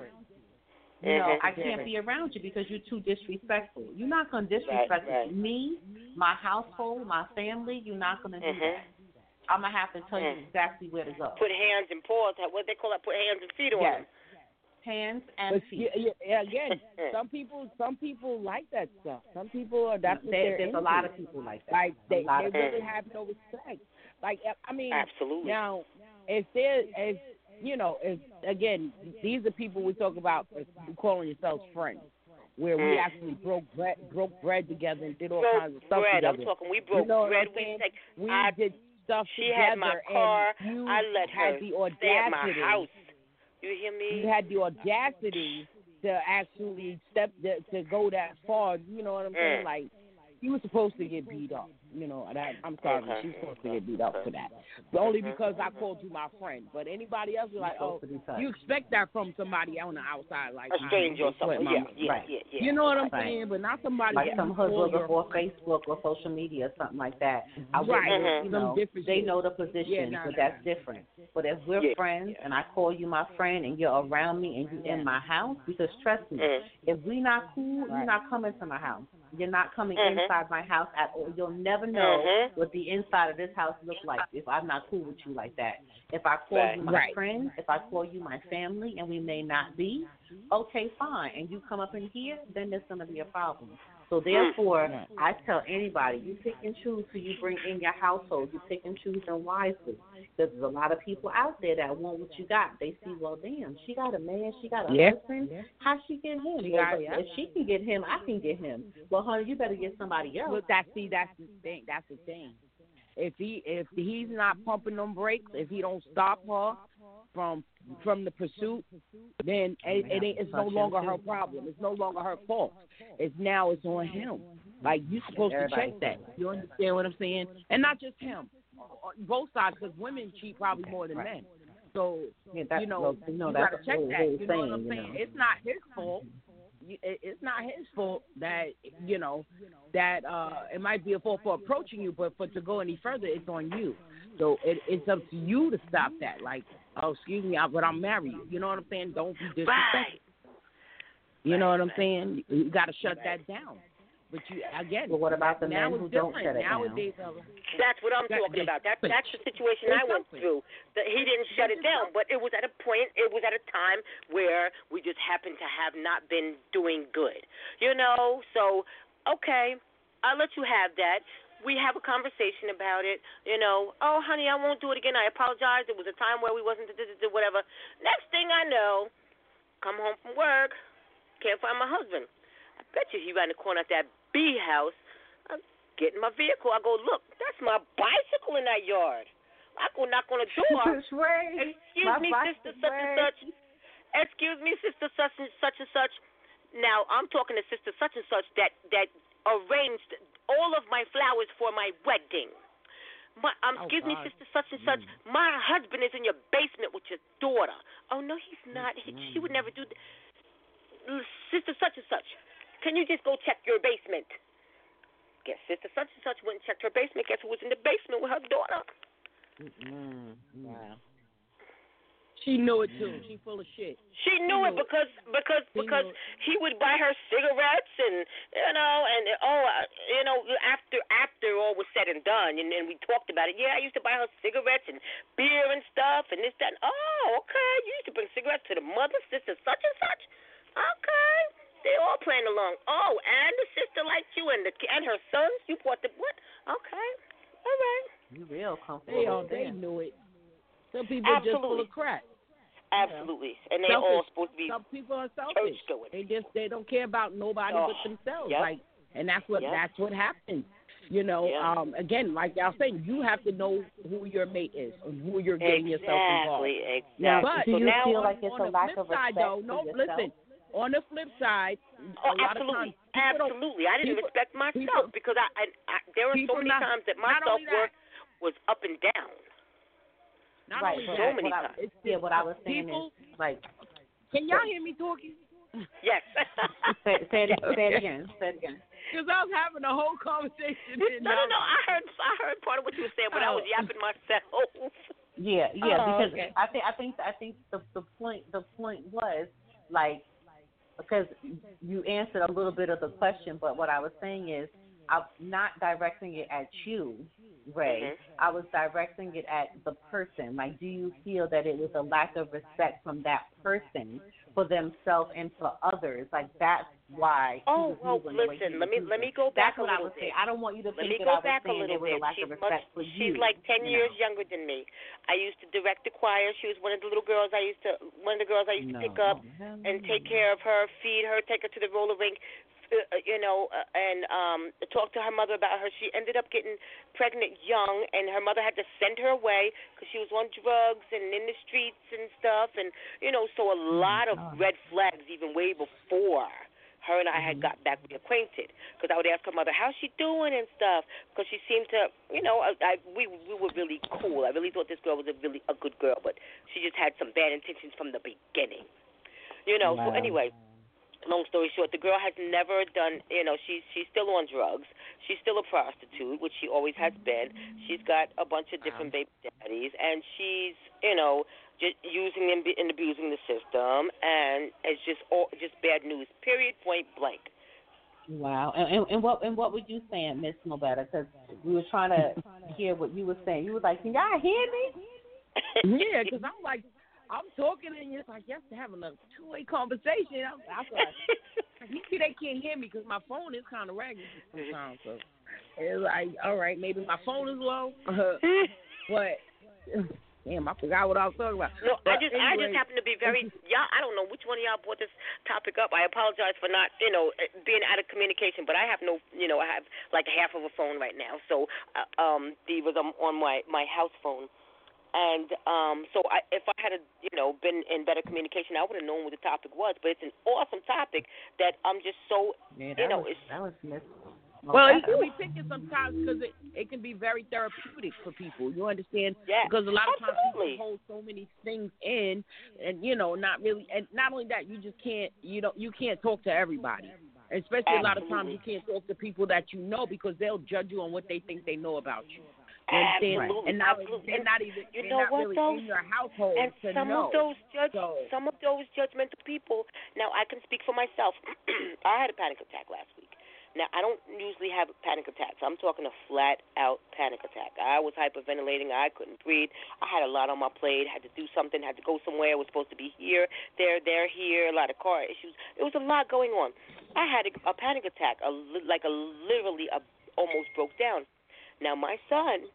I can't be around you because you're too disrespectful. You're not going to disrespect me, my household, my family. You're not going to do that. I'm going to have to tell you exactly where to go. Put hands and paws. What they call it? Put hands and feet on them. Hands and feet. Again, some people like that stuff. Some people that's what they're There's into. a lot of people like that. Like they really have no respect. Like, I mean, absolutely. Now, if these are people we talk about calling yourselves friends, where we actually broke bread together and did all kinds of stuff together. I'm talking, we broke bread. We did stuff she together. She had my car. I let her stay at my house. You hear me? You had the audacity to actually to go that far. You know what I'm saying? Like, you were supposed to get beat up. You know, that I'm sorry, Okay. she's supposed to get beat up for that. But only because I called you my friend. But anybody else is like, oh, you expect that from somebody on the outside, like A stranger or something. Yeah. You know what I'm saying? But not somebody like that some you hood call or Facebook or social media or something like that. I would, Right. you know, they know the position, but that's different. But if we're friends and I call you my friend and you're around me and you're in my house, because trust me, if we not cool, you're not coming to my house. You're not coming inside my house at all. You'll never know what the inside of this house looks like if I'm not cool with you like that. If I call you my friend, if I call you my family, and we may not be, okay, fine. And you come up in here, then there's going to be a problem. So therefore, I tell anybody, you pick and choose who you bring in your household. You pick and choose them wisely. Because there's a lot of people out there that want what you got. They see, well, damn, she got a man, she got a husband. How she get him? If she can get him, I can get him. Well, honey, you better get somebody else. Look, that's the thing. That's the thing. If he's not pumping them brakes, if he don't stop her from the pursuit, then it's no longer her problem. It's no longer her fault. It's on him. Like, you're supposed to check that. You understand what I'm saying? And not just him. Both sides, because women cheat probably more than men. So, you got to check that. You know what I'm saying? It's not his fault. It's not his fault that, it might be a fault for approaching you, but to go any further, it's on you. So it's up to you to stop that. Like, oh, excuse me, but I'm married. You know what I'm saying? Don't be disrespectful. You know what I'm saying? You got to shut that down. But But what about the men who don't shut it down? That's what I'm talking about. That's the situation I went through. That he didn't shut it down, but it was at a point, it was at a time where we just happened to have not been doing good. So, okay, I'll let you have that. We have a conversation about it, oh, honey, I won't do it again. I apologize. It was a time where we wasn't whatever. Next thing I know, come home from work, can't find my husband. I bet you he ran the corner at that B house. I get in my vehicle. I go, look, that's my bicycle in that yard. I go knock on the door. Excuse me, sister such and such. Excuse me, sister such and such. Now, I'm talking to sister such and such that arranged all of my flowers for my wedding. Excuse me, sister such and such. My husband is in your basement with your daughter. Oh, no, he's not. She would never do that. Sister such and such. Can you just go check your basement? Guess sister such and such went and checked her basement. Guess who was in the basement with her daughter? Wow. She knew it too. She full of shit. She knew it because he would buy her cigarettes and after all was said and done and we talked about it. Yeah, I used to buy her cigarettes and beer and stuff and this that. Oh, okay. You used to bring cigarettes to the mother, sister such and such. Okay. They all playing along. Oh, and the sister liked you and her sons. You bought the what? Okay. All right. You real comfortable. They knew it. Some people are just full of crap. Absolutely. And they're all supposed to be some people are selfish. They don't care about nobody but themselves. Yep. Like, and that's what happens. Again, like y'all saying, you have to know who your mate is and who you're getting yourself involved. Exactly. But do you now feel like it's a lack of respect for yourself? Listen. On the flip side, absolutely. I didn't respect myself because I there were so many times that my self-worth was up and down. Right. So many times. What I was saying is, like... Can y'all hear me talking? Yes. say it again. Because I was having a whole conversation. No. I heard part of what you were saying, but I was yapping myself. Yeah. Because okay. I think the point was, like, because you answered a little bit of the question, but what I was saying is I'm not directing it at you, Ray. I was directing it at the person. Like, do you feel that it was a lack of respect from that person for themselves and for others? Like, that's why. Listen. Let me go back a little bit. I don't want you to think that I was saying there was a lack of respect for you. She's like 10 years younger than me. I used to direct the choir. She was one of the girls I used to pick up and take care of her, feed her, take her to the roller rink. And talk to her mother about her. She ended up getting pregnant young, and her mother had to send her away because she was on drugs and in the streets and stuff. And, so a lot of red flags even way before her and I had got back reacquainted because I would ask her mother, how's she doing and stuff, because she seemed to, we were really cool. I really thought this girl was a good girl, but she just had some bad intentions from the beginning. Wow. So anyway, long story short, the girl has never done, she's still on drugs. She's still a prostitute, which she always has been. She's got a bunch of different baby daddies, and she's, just using and abusing the system, and it's just bad news. Period. Point blank. Wow. And what were you saying, Miss Mobetta? Because we were trying to hear what you were saying. You were like, can y'all hear me? Yeah, because I'm talking and it's like, yes, they're having a two-way conversation. I was like, maybe they can't hear me because my phone is kind of raggedy sometimes. So it's like, all right, maybe my phone is low, but. Damn, I forgot what I was talking about. No, but I just happen to be very, I don't know which one of y'all brought this topic up. I apologize for not, being out of communication, but I have no, I have like half of a phone right now. So, was on my house phone. And so if I had, been in better communication, I would have known what the topic was. But it's an awesome topic that I'm just so, that was missed. Well, we think it sometimes because it can be very therapeutic for people. You understand? Yeah. Because a lot of times Absolutely. people hold so many things in, and not really. And not only that, you just can't. You can't talk to everybody. Especially a lot of times you can't talk to people that you know because they'll judge you on what they think they know about you. You understand? Absolutely. And they're not even. You they're know not what, really though? in your household and to some know. Some of those judgmental people. Now I can speak for myself. I had a panic attack last week. Now, I don't usually have panic attacks. I'm talking a flat-out panic attack. I was hyperventilating. I couldn't breathe. I had a lot on my plate, had to do something, had to go somewhere. I was supposed to be here, there, here, a lot of car issues. It was a lot going on. I had a panic attack, literally almost broke down. Now, my son,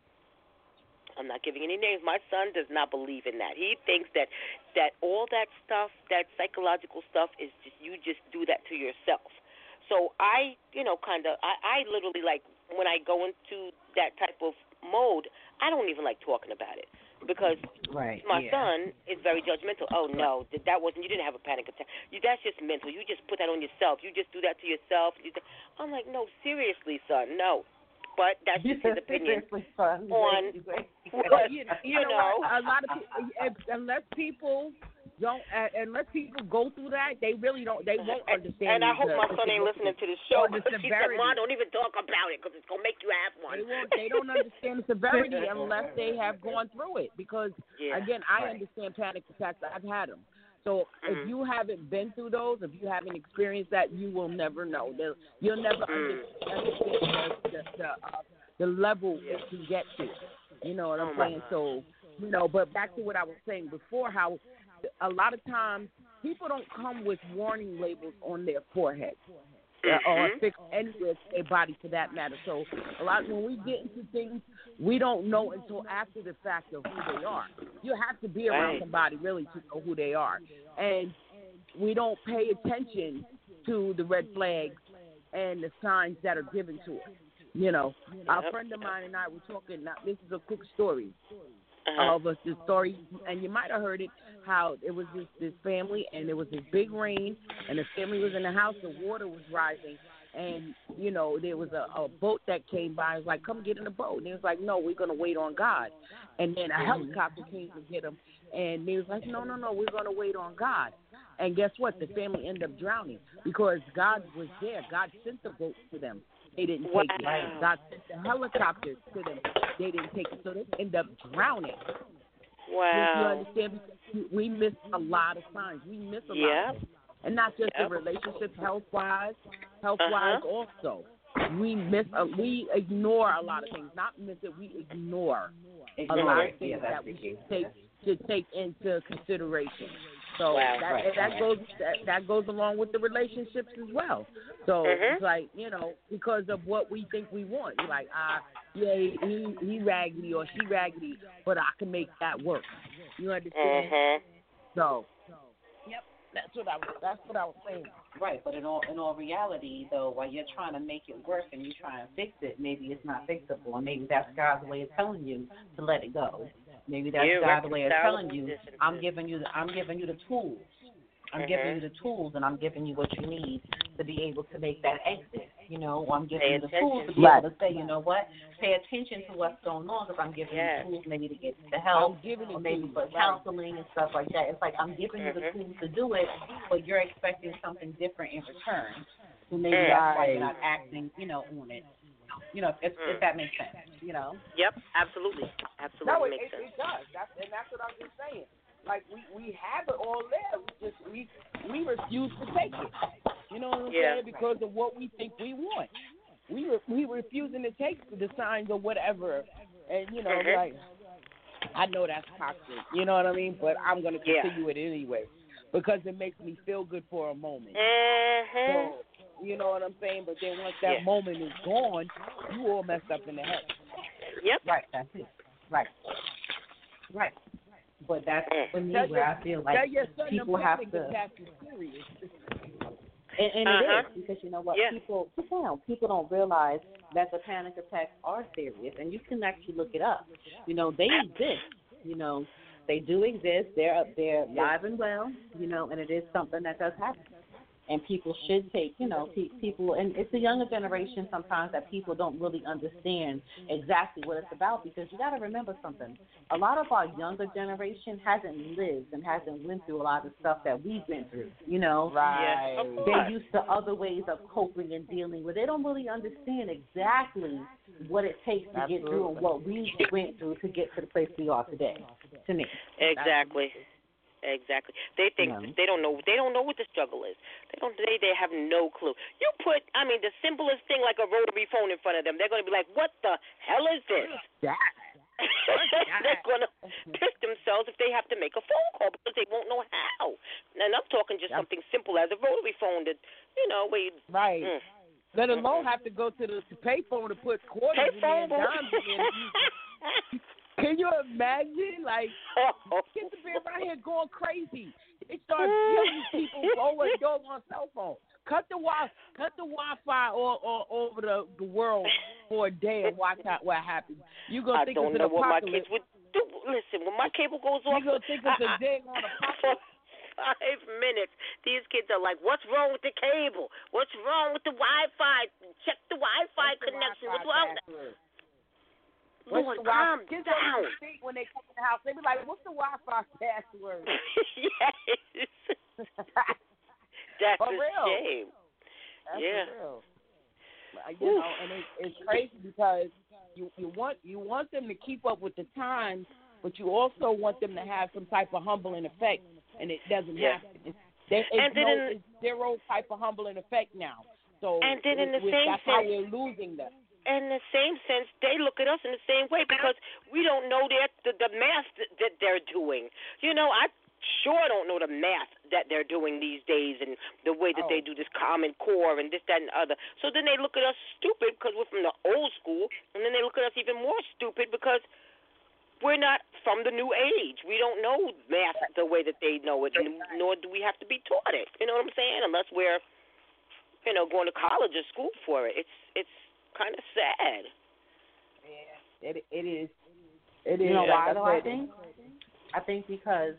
I'm not giving any names, my son does not believe in that. He thinks that all that stuff, that psychological stuff, is you just do that to yourself. So I literally, like, when I go into that type of mode, I don't even like talking about it because my son is very judgmental. Oh, no, you didn't have a panic attack. That's just mental. You just put that on yourself. You just do that to yourself. I'm like, no, seriously, son, no. But that's just his opinion on, a lot of people, unless people go through that, they really don't. They won't understand. And I hope my son ain't listening to this show. The He said, "Mom, don't even talk about it because it's gonna make you have one." They don't understand the severity unless they have gone through it. Because again, I understand panic attacks. I've had them. So if you haven't been through those, if you haven't experienced that, you will never know. You'll never understand the level it can get to. You know what I'm saying? So, but back to what I was saying before, how a lot of times people don't come with warning labels on their forehead or fixed anywhere to their body for that matter. So when we get into things, we don't know until after the fact of who they are. You have to be around somebody really to know who they are. And we don't pay attention to the red flags and the signs that are given to us. A friend of mine and I were talking, now this is a quick story of us, this story, and you might have heard it, how it was this family, and there was this big rain, and the family was in the house, the water was rising, and, there was a boat that came by. It was like, come get in the boat. And it was like, no, we're going to wait on God. And then a helicopter came to get them, and they was like, no, we're going to wait on God. And guess what? The family ended up drowning because God was there. God sent the boat to them. They didn't take it. God sent the helicopter to them. They didn't take it. So they ended up drowning. Wow. You understand? Because we miss a lot of signs. We miss a lot of things. And not just the relationships, health-wise also. We ignore a lot of things. Not miss it, we ignore a lot of things that we should take into consideration. So that goes along with the relationships as well. So it's like, because of what we think we want. You're like, he raggedy or she raggedy, but I can make that work. You understand? So, yep, that's what I was saying. Right, but in all reality, though, while you're trying to make it work and you try and fix it, maybe it's not fixable, and maybe that's God's way of telling you to let it go. Maybe that's God's way of telling you, I'm giving you the tools I'm giving you the tools, and I'm giving you what you need to be able to make that exit. Or I'm giving you the tools to be able to say, you know what, pay attention to what's going on, because I'm giving you tools maybe to get the help, or maybe for counseling and stuff like that. It's like I'm giving you the tools to do it, but you're expecting something different in return. So maybe that's why you're not acting, on it. If that makes sense, Yep, absolutely. No, makes sense. It does. That's what I'm just saying. Like we have it all there. We refuse to take it. You know what I'm saying? Because of what we think we want. We refusing to take the signs or whatever. And like I know that's toxic. You know what I mean? But I'm gonna continue it anyway because it makes me feel good for a moment. So, you know what I'm saying? But then once that moment is gone, you all messed up in the head. Yep. Right. That's it. Right. But that's for me where I feel like people have to. And it is, because you know what, people don't realize that the panic attacks are serious, and you can actually look it up. They exist. They do exist. They're live and well. And it is something that does happen. And people should take, people, and it's the younger generation sometimes that people don't really understand exactly what it's about, because you got to remember something. A lot of our younger generation hasn't lived and hasn't went through a lot of stuff that we've been through, Right. They're used to other ways of coping and dealing with. They don't really understand exactly what it takes to get through and what we went through to get to the place we are today, to me. Exactly. Exactly. They think they don't know. They don't know what the struggle is. They have no clue. You put, the simplest thing like a rotary phone in front of them, they're going to be like, "What the hell is this?" They're going to piss themselves if they have to make a phone call because they won't know how. And I'm talking just something simple as a rotary phone that, where you Let alone have to go to the payphone to put quarters in there and dimes in there. Can you imagine? Like, kids are being around here going crazy. They start killing people over and over on cell phone. Cut the Wi-Fi all over the world for a day and watch what happens. You gonna think it's an apocalypse? What my kids would do. Listen, when my cable goes off, you gonna think it's a day on apocalypse. 5 minutes, these kids are like, "What's wrong with the cable? What's wrong with the Wi-Fi? Check the Wi-Fi connection. What's wrong?" Lord, calm down. When they come in the house, they be like, "What's the Wi-Fi password?" Yes. That's for a real. shame. That's for real. And it's crazy because you want them to keep up with the times, but you also want them to have some type of humbling effect, and it doesn't happen. It's zero type of humbling effect now. So and then in the same that's how we're losing them. In the same sense, they look at us in the same way because we don't know the math that they're doing. I sure don't know the math that they're doing these days and the way that they do this Common Core and this, that, and the other. So then they look at us stupid because we're from the old school, and then they look at us even more stupid because we're not from the new age. We don't know math the way that they know it, nor do we have to be taught it. You know what I'm saying? Unless we're, going to college or school for it. It's kind of sad. Yeah, it is. You know why, though, I think? I think because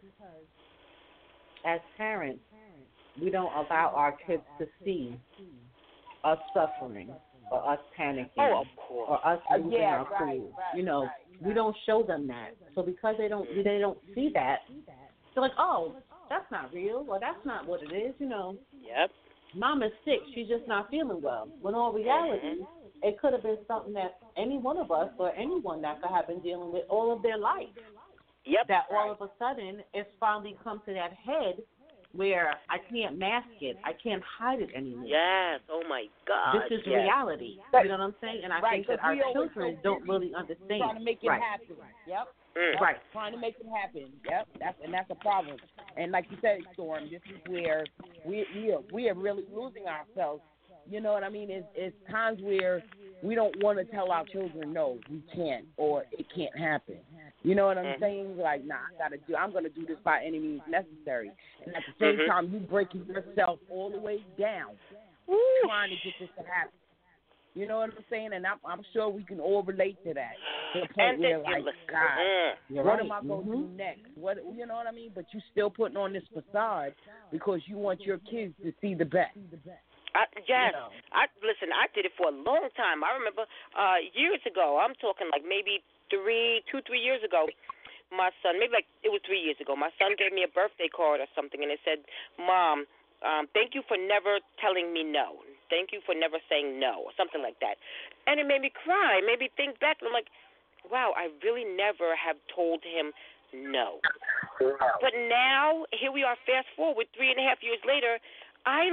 as parents, we don't allow our kids to see us suffering or us panicking or us losing our cool. We don't show them that. So because they don't see that, they're like, "Oh, that's not real," or "That's not what it is." Yep. Mom is sick. She's just not feeling well. When in all reality, it could have been something that any one of us or anyone that could have been dealing with all of their life. Yep. That all of a sudden it's finally come to that head where I can't mask it. I can't hide it anymore. Yes. Oh, my God. This is reality. You know what I'm saying? And I think that our children don't really understand. Trying to make it happen. Yep. Right. Trying to make it happen. Yep. That's a problem. And like you said, Storm, this is where we are really losing ourselves. You know what I mean? It's times where we don't want to tell our children, no, we can't, or it can't happen. You know what I'm saying? Like, nah, I'm going to do this by any means necessary. And at the same time, you breaking yourself all the way down trying to get this to happen. You know what I'm saying? And I'm sure we can all relate to that. To the point And where, then, like, listen, God, what am I going to Mm-hmm. do next? What, you know what I mean? But you still putting on this facade because you want your kids to see the best. Yes. You know. Listen, I did it for a long time. I remember years ago, I'm talking like maybe 3 years ago, my son, maybe like it was 3 years ago, my son gave me a birthday card or something, and it said, Mom, thank you for never telling me no. Thank you for never saying no, or something like that. And it made me cry, made me think back, and I'm like, wow, I really never have told him no. But now, here we are, fast forward 3.5 years later, I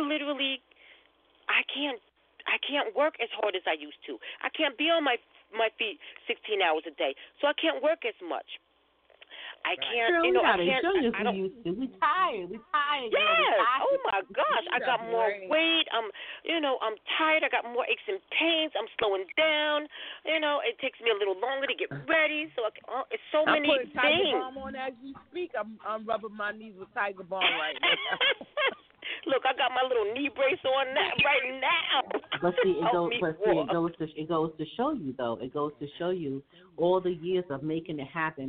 can't work as hard as I used to. I can't be on my feet 16 hours a day, so I can't work as much. I can't, Girl, you know, I we can't. gotta show you I what don't. we used to. We tired. Yes. Girl. Oh my gosh. I got more weight. I'm tired. I got more aches and pains. I'm slowing down. You know, it takes me a little longer to get ready. So it's so many I'm putting Tiger things. Balm on as you speak. I'm rubbing my knees with Tiger Balm right now. Look, I got my little knee brace on right now. But see, it Help goes. me But see, walk. it goes to show you though. It goes to show you all the years of making it happen,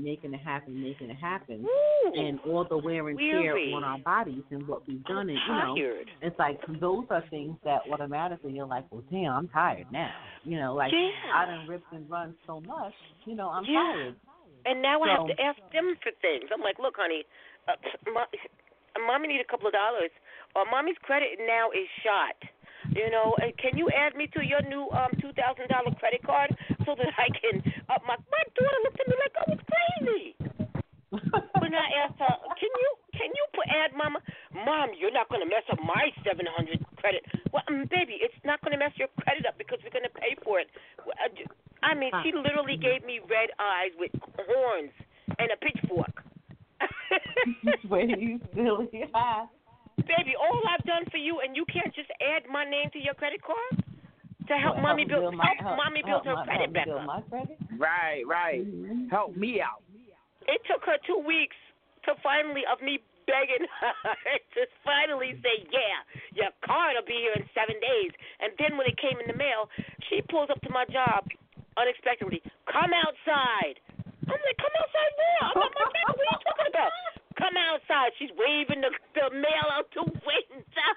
Woo. and all the wear and tear Weary. on our bodies and what we've done. And Tired. it's like those are things that automatically you're like, well, damn, I'm tired now. You know, like I done ripped and run so much. You know, I'm tired. And now I have to ask them for things. I'm like, look, honey, Mommy need a couple of dollars. Or Mommy's credit now is shot. You know, can you add me to your new $2,000 credit card so that I can up my daughter looked at me like I was crazy. When I asked her, can you add Mama? Mom, you're not going to mess up my 700 credit. Well, baby, it's not going to mess your credit up because we're going to pay for it. I mean, she literally gave me red eyes with horns and a pitchfork. Wait, you silly ass. Baby, all I've done for you, and you can't just add my name to your credit card to help Mommy build her credit back up. My credit? Right. Mm-hmm. Help me out. It took her 2 weeks to finally, of me begging her to finally say, yeah, your card will be here in 7 days. And then when it came in the mail, she pulls up to my job unexpectedly. Come outside. I'm like, come outside where? I'm not my baby. What are you talking about? Come outside. She's waving the mail out the window.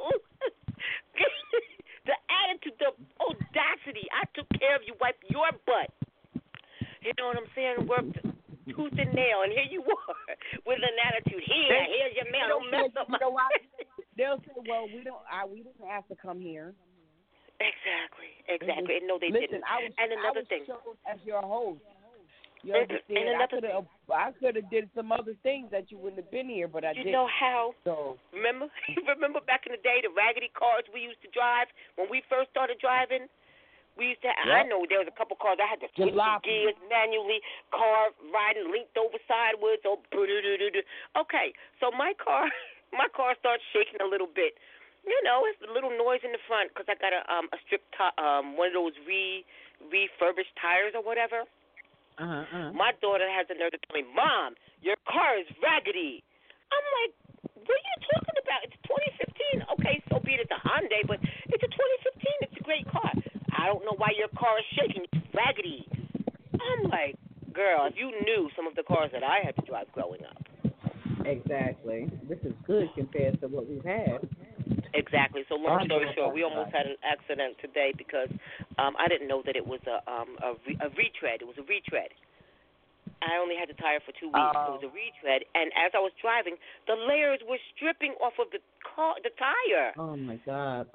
The attitude, the audacity. I took care of you, wiped your butt. You know what I'm saying? Worked tooth and nail, and here you are with an attitude. Here's your mail. Don't mess up my. They'll say, well, we didn't ask to come here. Exactly. And no, they Listen, didn't. And another thing. Chosen as your host. You And understand? another I could have did some other things that you wouldn't have been here, but I didn't. You know how? So Remember back in the day, the raggedy cars we used to drive when we first started driving. We used to. Yep. I know there was a couple cars I had to switch the gears manually, car riding linked over sideways. Okay, so my car starts shaking a little bit. You know, it's a little noise in the front because I got a strip one of those refurbished tires or whatever. My daughter has the nerve to tell me, Mom, your car is raggedy. I'm like, what are you talking about? It's 2015. Okay, so be it it's a Hyundai, but it's a 2015. It's a great car. I don't know why your car is shaking. It's raggedy. I'm like, girl, if you knew some of the cars that I had to drive growing up. Exactly. This is good compared to what we've had. Exactly. So long story short, we almost had an accident today because I didn't know that it was a retread. It was a retread. I only had the tire for 2 weeks. It was a retread, and as I was driving, the layers were stripping off of the tire. Oh my God!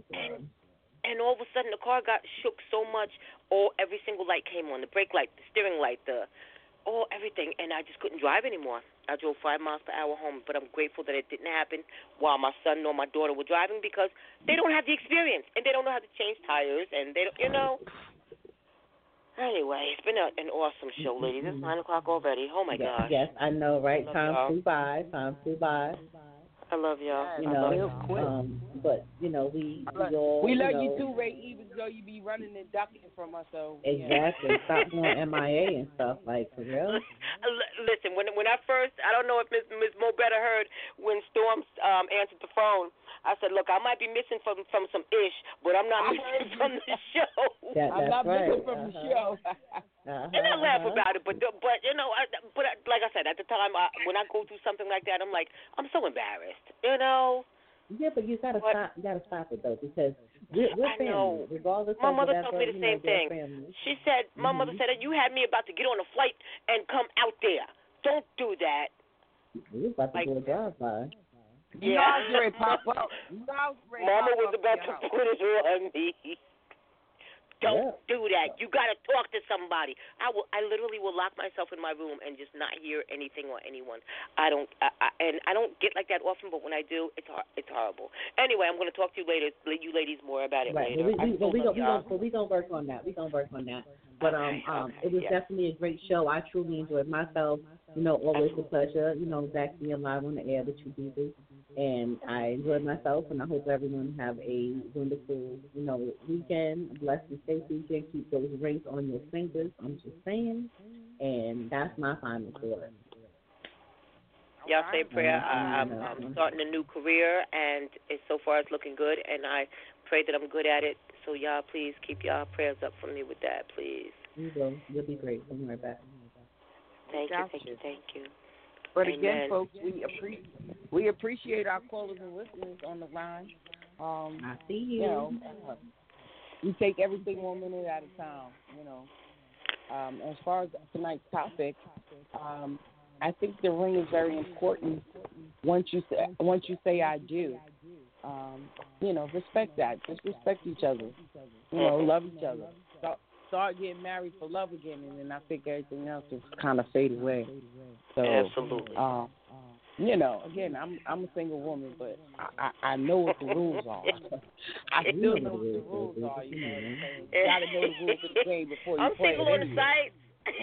And all of a sudden, the car got shook so much. Every single light came on: the brake light, the steering light, everything, and I just couldn't drive anymore. I drove 5 miles per hour home, but I'm grateful that it didn't happen while my son or my daughter were driving because they don't have the experience and they don't know how to change tires and they don't, you know. Anyway, it's been an awesome show, ladies. It's 9 o'clock already. Oh my gosh. Yes, I know, right? Time flew by. I love y'all. You know, but we all we love you too, Ray. Even though you be running and ducking from us, so exactly. Stop going MIA and stuff like for real. Listen, when I first, I don't know if Miss Mo better heard when Storm answered the phone. I said, look, I might be missing from some ish, but I'm not missing from the show. I'm not missing from the show. And I laugh about it, but like I said, at the time when I go through something like that, I'm like, I'm so embarrassed, Yeah, but you gotta stop. You gotta stop it though, because we're family, regardless my of mother whatever. told me the same thing. Family. She said, my mother said that you had me about to get on a flight and come out there. Don't do that. We was about to do a drive-by. Yeah. Pop up. Mama was about to put it on me. Don't do that. You got to talk to somebody. I literally will lock myself in my room and just not hear anything or anyone. I don't get like that often, but when I do, it's horrible. Anyway, I'm going to talk to you ladies more about it later. We gonna work on that. But it was definitely a great show. I truly enjoyed myself. Always a pleasure. Back being live on the air that you do this. And I enjoyed myself, and I hope everyone have a wonderful, weekend, blessed and safe weekend. Keep those rings on your fingers. I'm just saying, and that's my final thought. Y'all say a prayer. I'm starting a new career, and so far it's looking good, and I pray that I'm good at it. So y'all, please keep y'all prayers up for me with that, please. You will. You'll be great. Don't worry about it. Thank you. But Amen. again, folks, we appreciate our callers and listeners on the line. I see you. We take everything 1 minute at a time. As far as tonight's topic, I think the ring is very important. Once you say I do, respect that. Just respect each other. Love each other. Start getting married for love again, and then I think everything else is kind of fade away. So, absolutely. Again, I'm a single woman, but I know what the rules are. I still know what the rules are. You got to know the rules of the game before you play. I'm single on the site.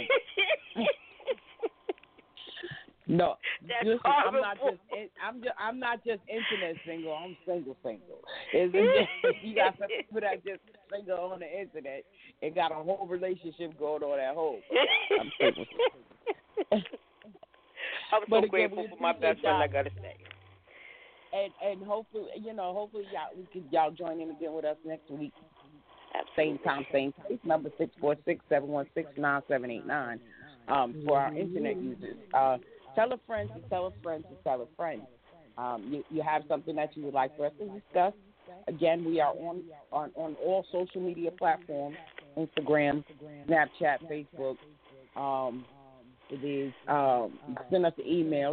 No, that's listen, horrible. I'm not just internet single. I'm single. It's just, you got some people that just single on the internet and got a whole relationship going on at home. I'm single. I'm so grateful for my best friend. I gotta say. And hopefully, y'all join in again with us next week. Same time, same place. Number 646-716-9789 for our internet users. Tell a friend to tell a friend to tell a friend. You have something that you would like for us to discuss. Again, we are on all social media platforms: Instagram, Snapchat, Facebook. It is send us an email,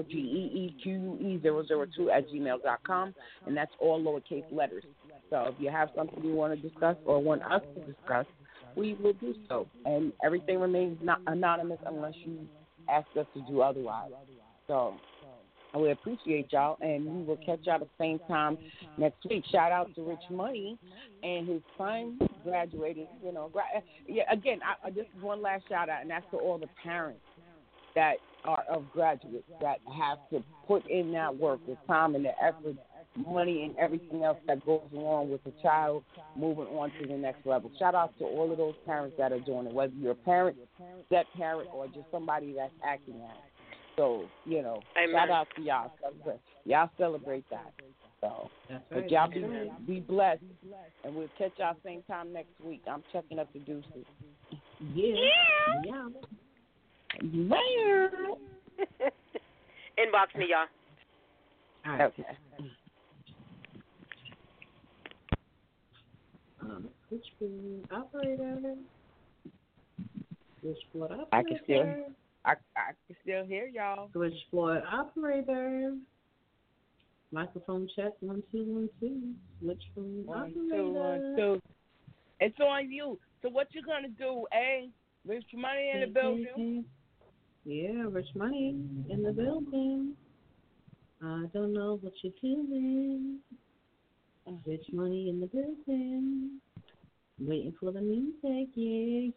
geeque002@gmail.com, and that's all lowercase letters. So if you have something you want to discuss or want us to discuss, we will do so. And everything remains not anonymous unless you ask us to do otherwise. So we appreciate y'all, and we will catch y'all at the same time next week. Shout out to Rich Money and his son graduated. Again, this is one last shout out, and that's to all the parents that are of graduates that have to put in that work, the time and the effort, money and everything else that goes along with a child moving on to the next level. Shout out to all of those parents that are doing it, whether you're a parent, step parent, or just somebody that's acting at it. So, shout out to y'all. Y'all celebrate that. So, but y'all be blessed, and we'll catch y'all same time next week. I'm checking up the deuces. Yeah. Inbox me, y'all. Okay. Switchboard operator. I can still hear y'all. Switchboard operator. Microphone check 1 2 1 2. Switchboard operator. 1 2 1 2. It's on you. So what you gonna do, eh? Rich Money in the building. Yeah, Rich Money in the building. I don't know what you're doing. Rich Money in the building. Waiting for the music. Yeah.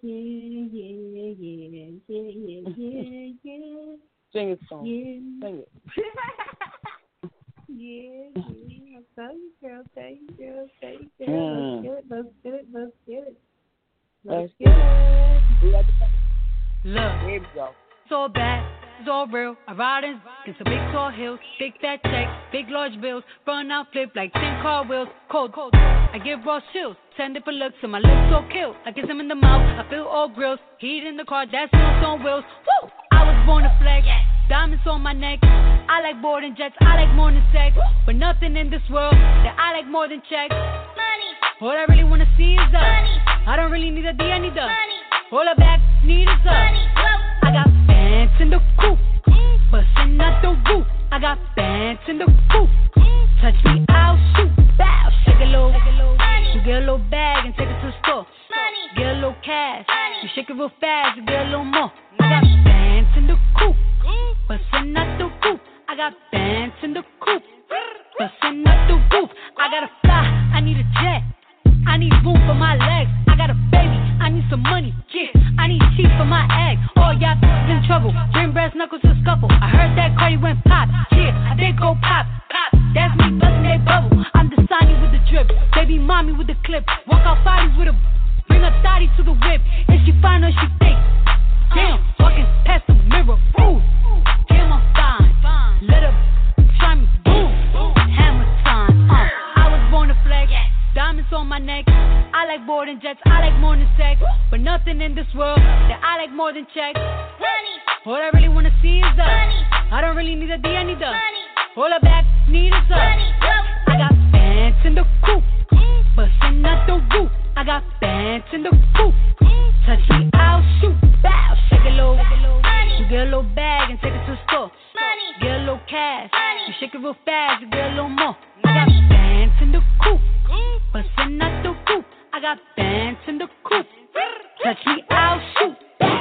Sing it song. Yeah. Sing it. Yeah. I'll tell you, girl. Let's get it. Look, here we go. It's all bad, it's all real. I ride in some big tall hills, big fat checks, big large bills, run out, flip like 10 car wheels. Cold. I give raw chills, 10 different looks, and my lips so kill. I kiss them in the mouth, I feel all grills, heat in the car, that's wheels on wheels. Woo! I was born to flex, diamonds on my neck. I like boarding jets, I like more than sex, but nothing in this world that I like more than checks. Money. All I really wanna see is the money. I don't really need a D, I need the money. All I back need is the money. I got bands in the coop, bustin' out the roof. I got bands in the coop. Touch me, I'll shoot. Bow, shake a little. You get a little bag and take it to the store. Get a little cash. You shake it real fast, you get a little more. I got bands in the coop, bustin' out the roof. I got bands in the coop, bustin' out the roof. I gotta fly, I need a jet. I need room for my legs. I got a baby, I need some money. Yeah, I need teeth for my egg. All y'all in trouble, bring brass knuckles to scuffle. I heard that Cardi went pop. Yeah, I did go pop. That's me busting that bubble. I'm the Sonny with the drip, baby mommy with the clip. Walk out bodies with a bring a thotty to the whip. Is she fine or she thick? Damn, walking past the mirror. Ooh, damn, I'm fine. Let her try me. Boom, hammer time. I was born to flex. Diamonds on my neck. I like boarding jets, I like more than sex, but nothing in this world that I like more than checks. Money. All I really wanna see is the money. I don't really need a D, I need the money. All I back need is the money. I got bands in the coop, bustin' out the roof. I got bands in the coop. Touch me, I'll shoot. Bow, shake a little. You get a little bag and take it to the store. Get a little cash. You shake it real fast, you get a little more. I got bands in the coop, bustin' out the roof. I got bands in the coop. Touch me, I'll shoot.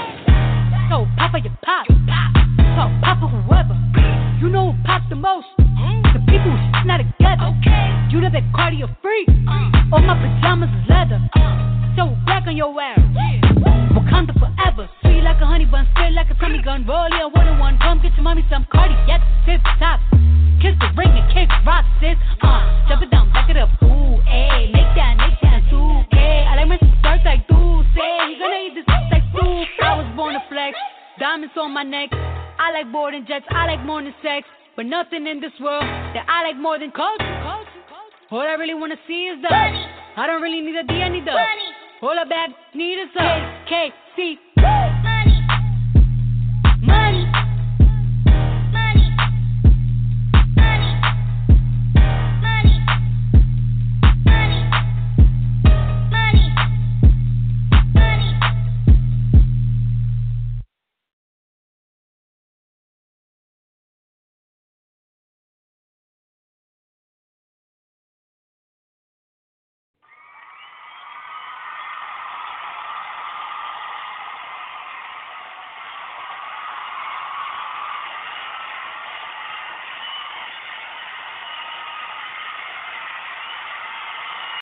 So Papa, you pop. So Papa, whoever. You know who pops the most? The people who's not together. You know that Cardi a freak. All my pajamas is leather. So black on your ass. Wakanda forever. Sweet like a honey bun, spit like a Tommy gun. Roll it a 1-on-1. Come get your mommy some Cardi at the tip top. Kiss the ring and kick rock, sis. Jump it down, back it up. Ooh, ayy. Make that 2K. I like my skirts like dude. Say he gonna eat this like soup. I was born to flex. Diamonds on my neck. I like boarding jets. I like more than sex, but nothing in this world that I like more than culture. All I really wanna see is the money. I don't really need a D, I need the money. All I back need is a KC.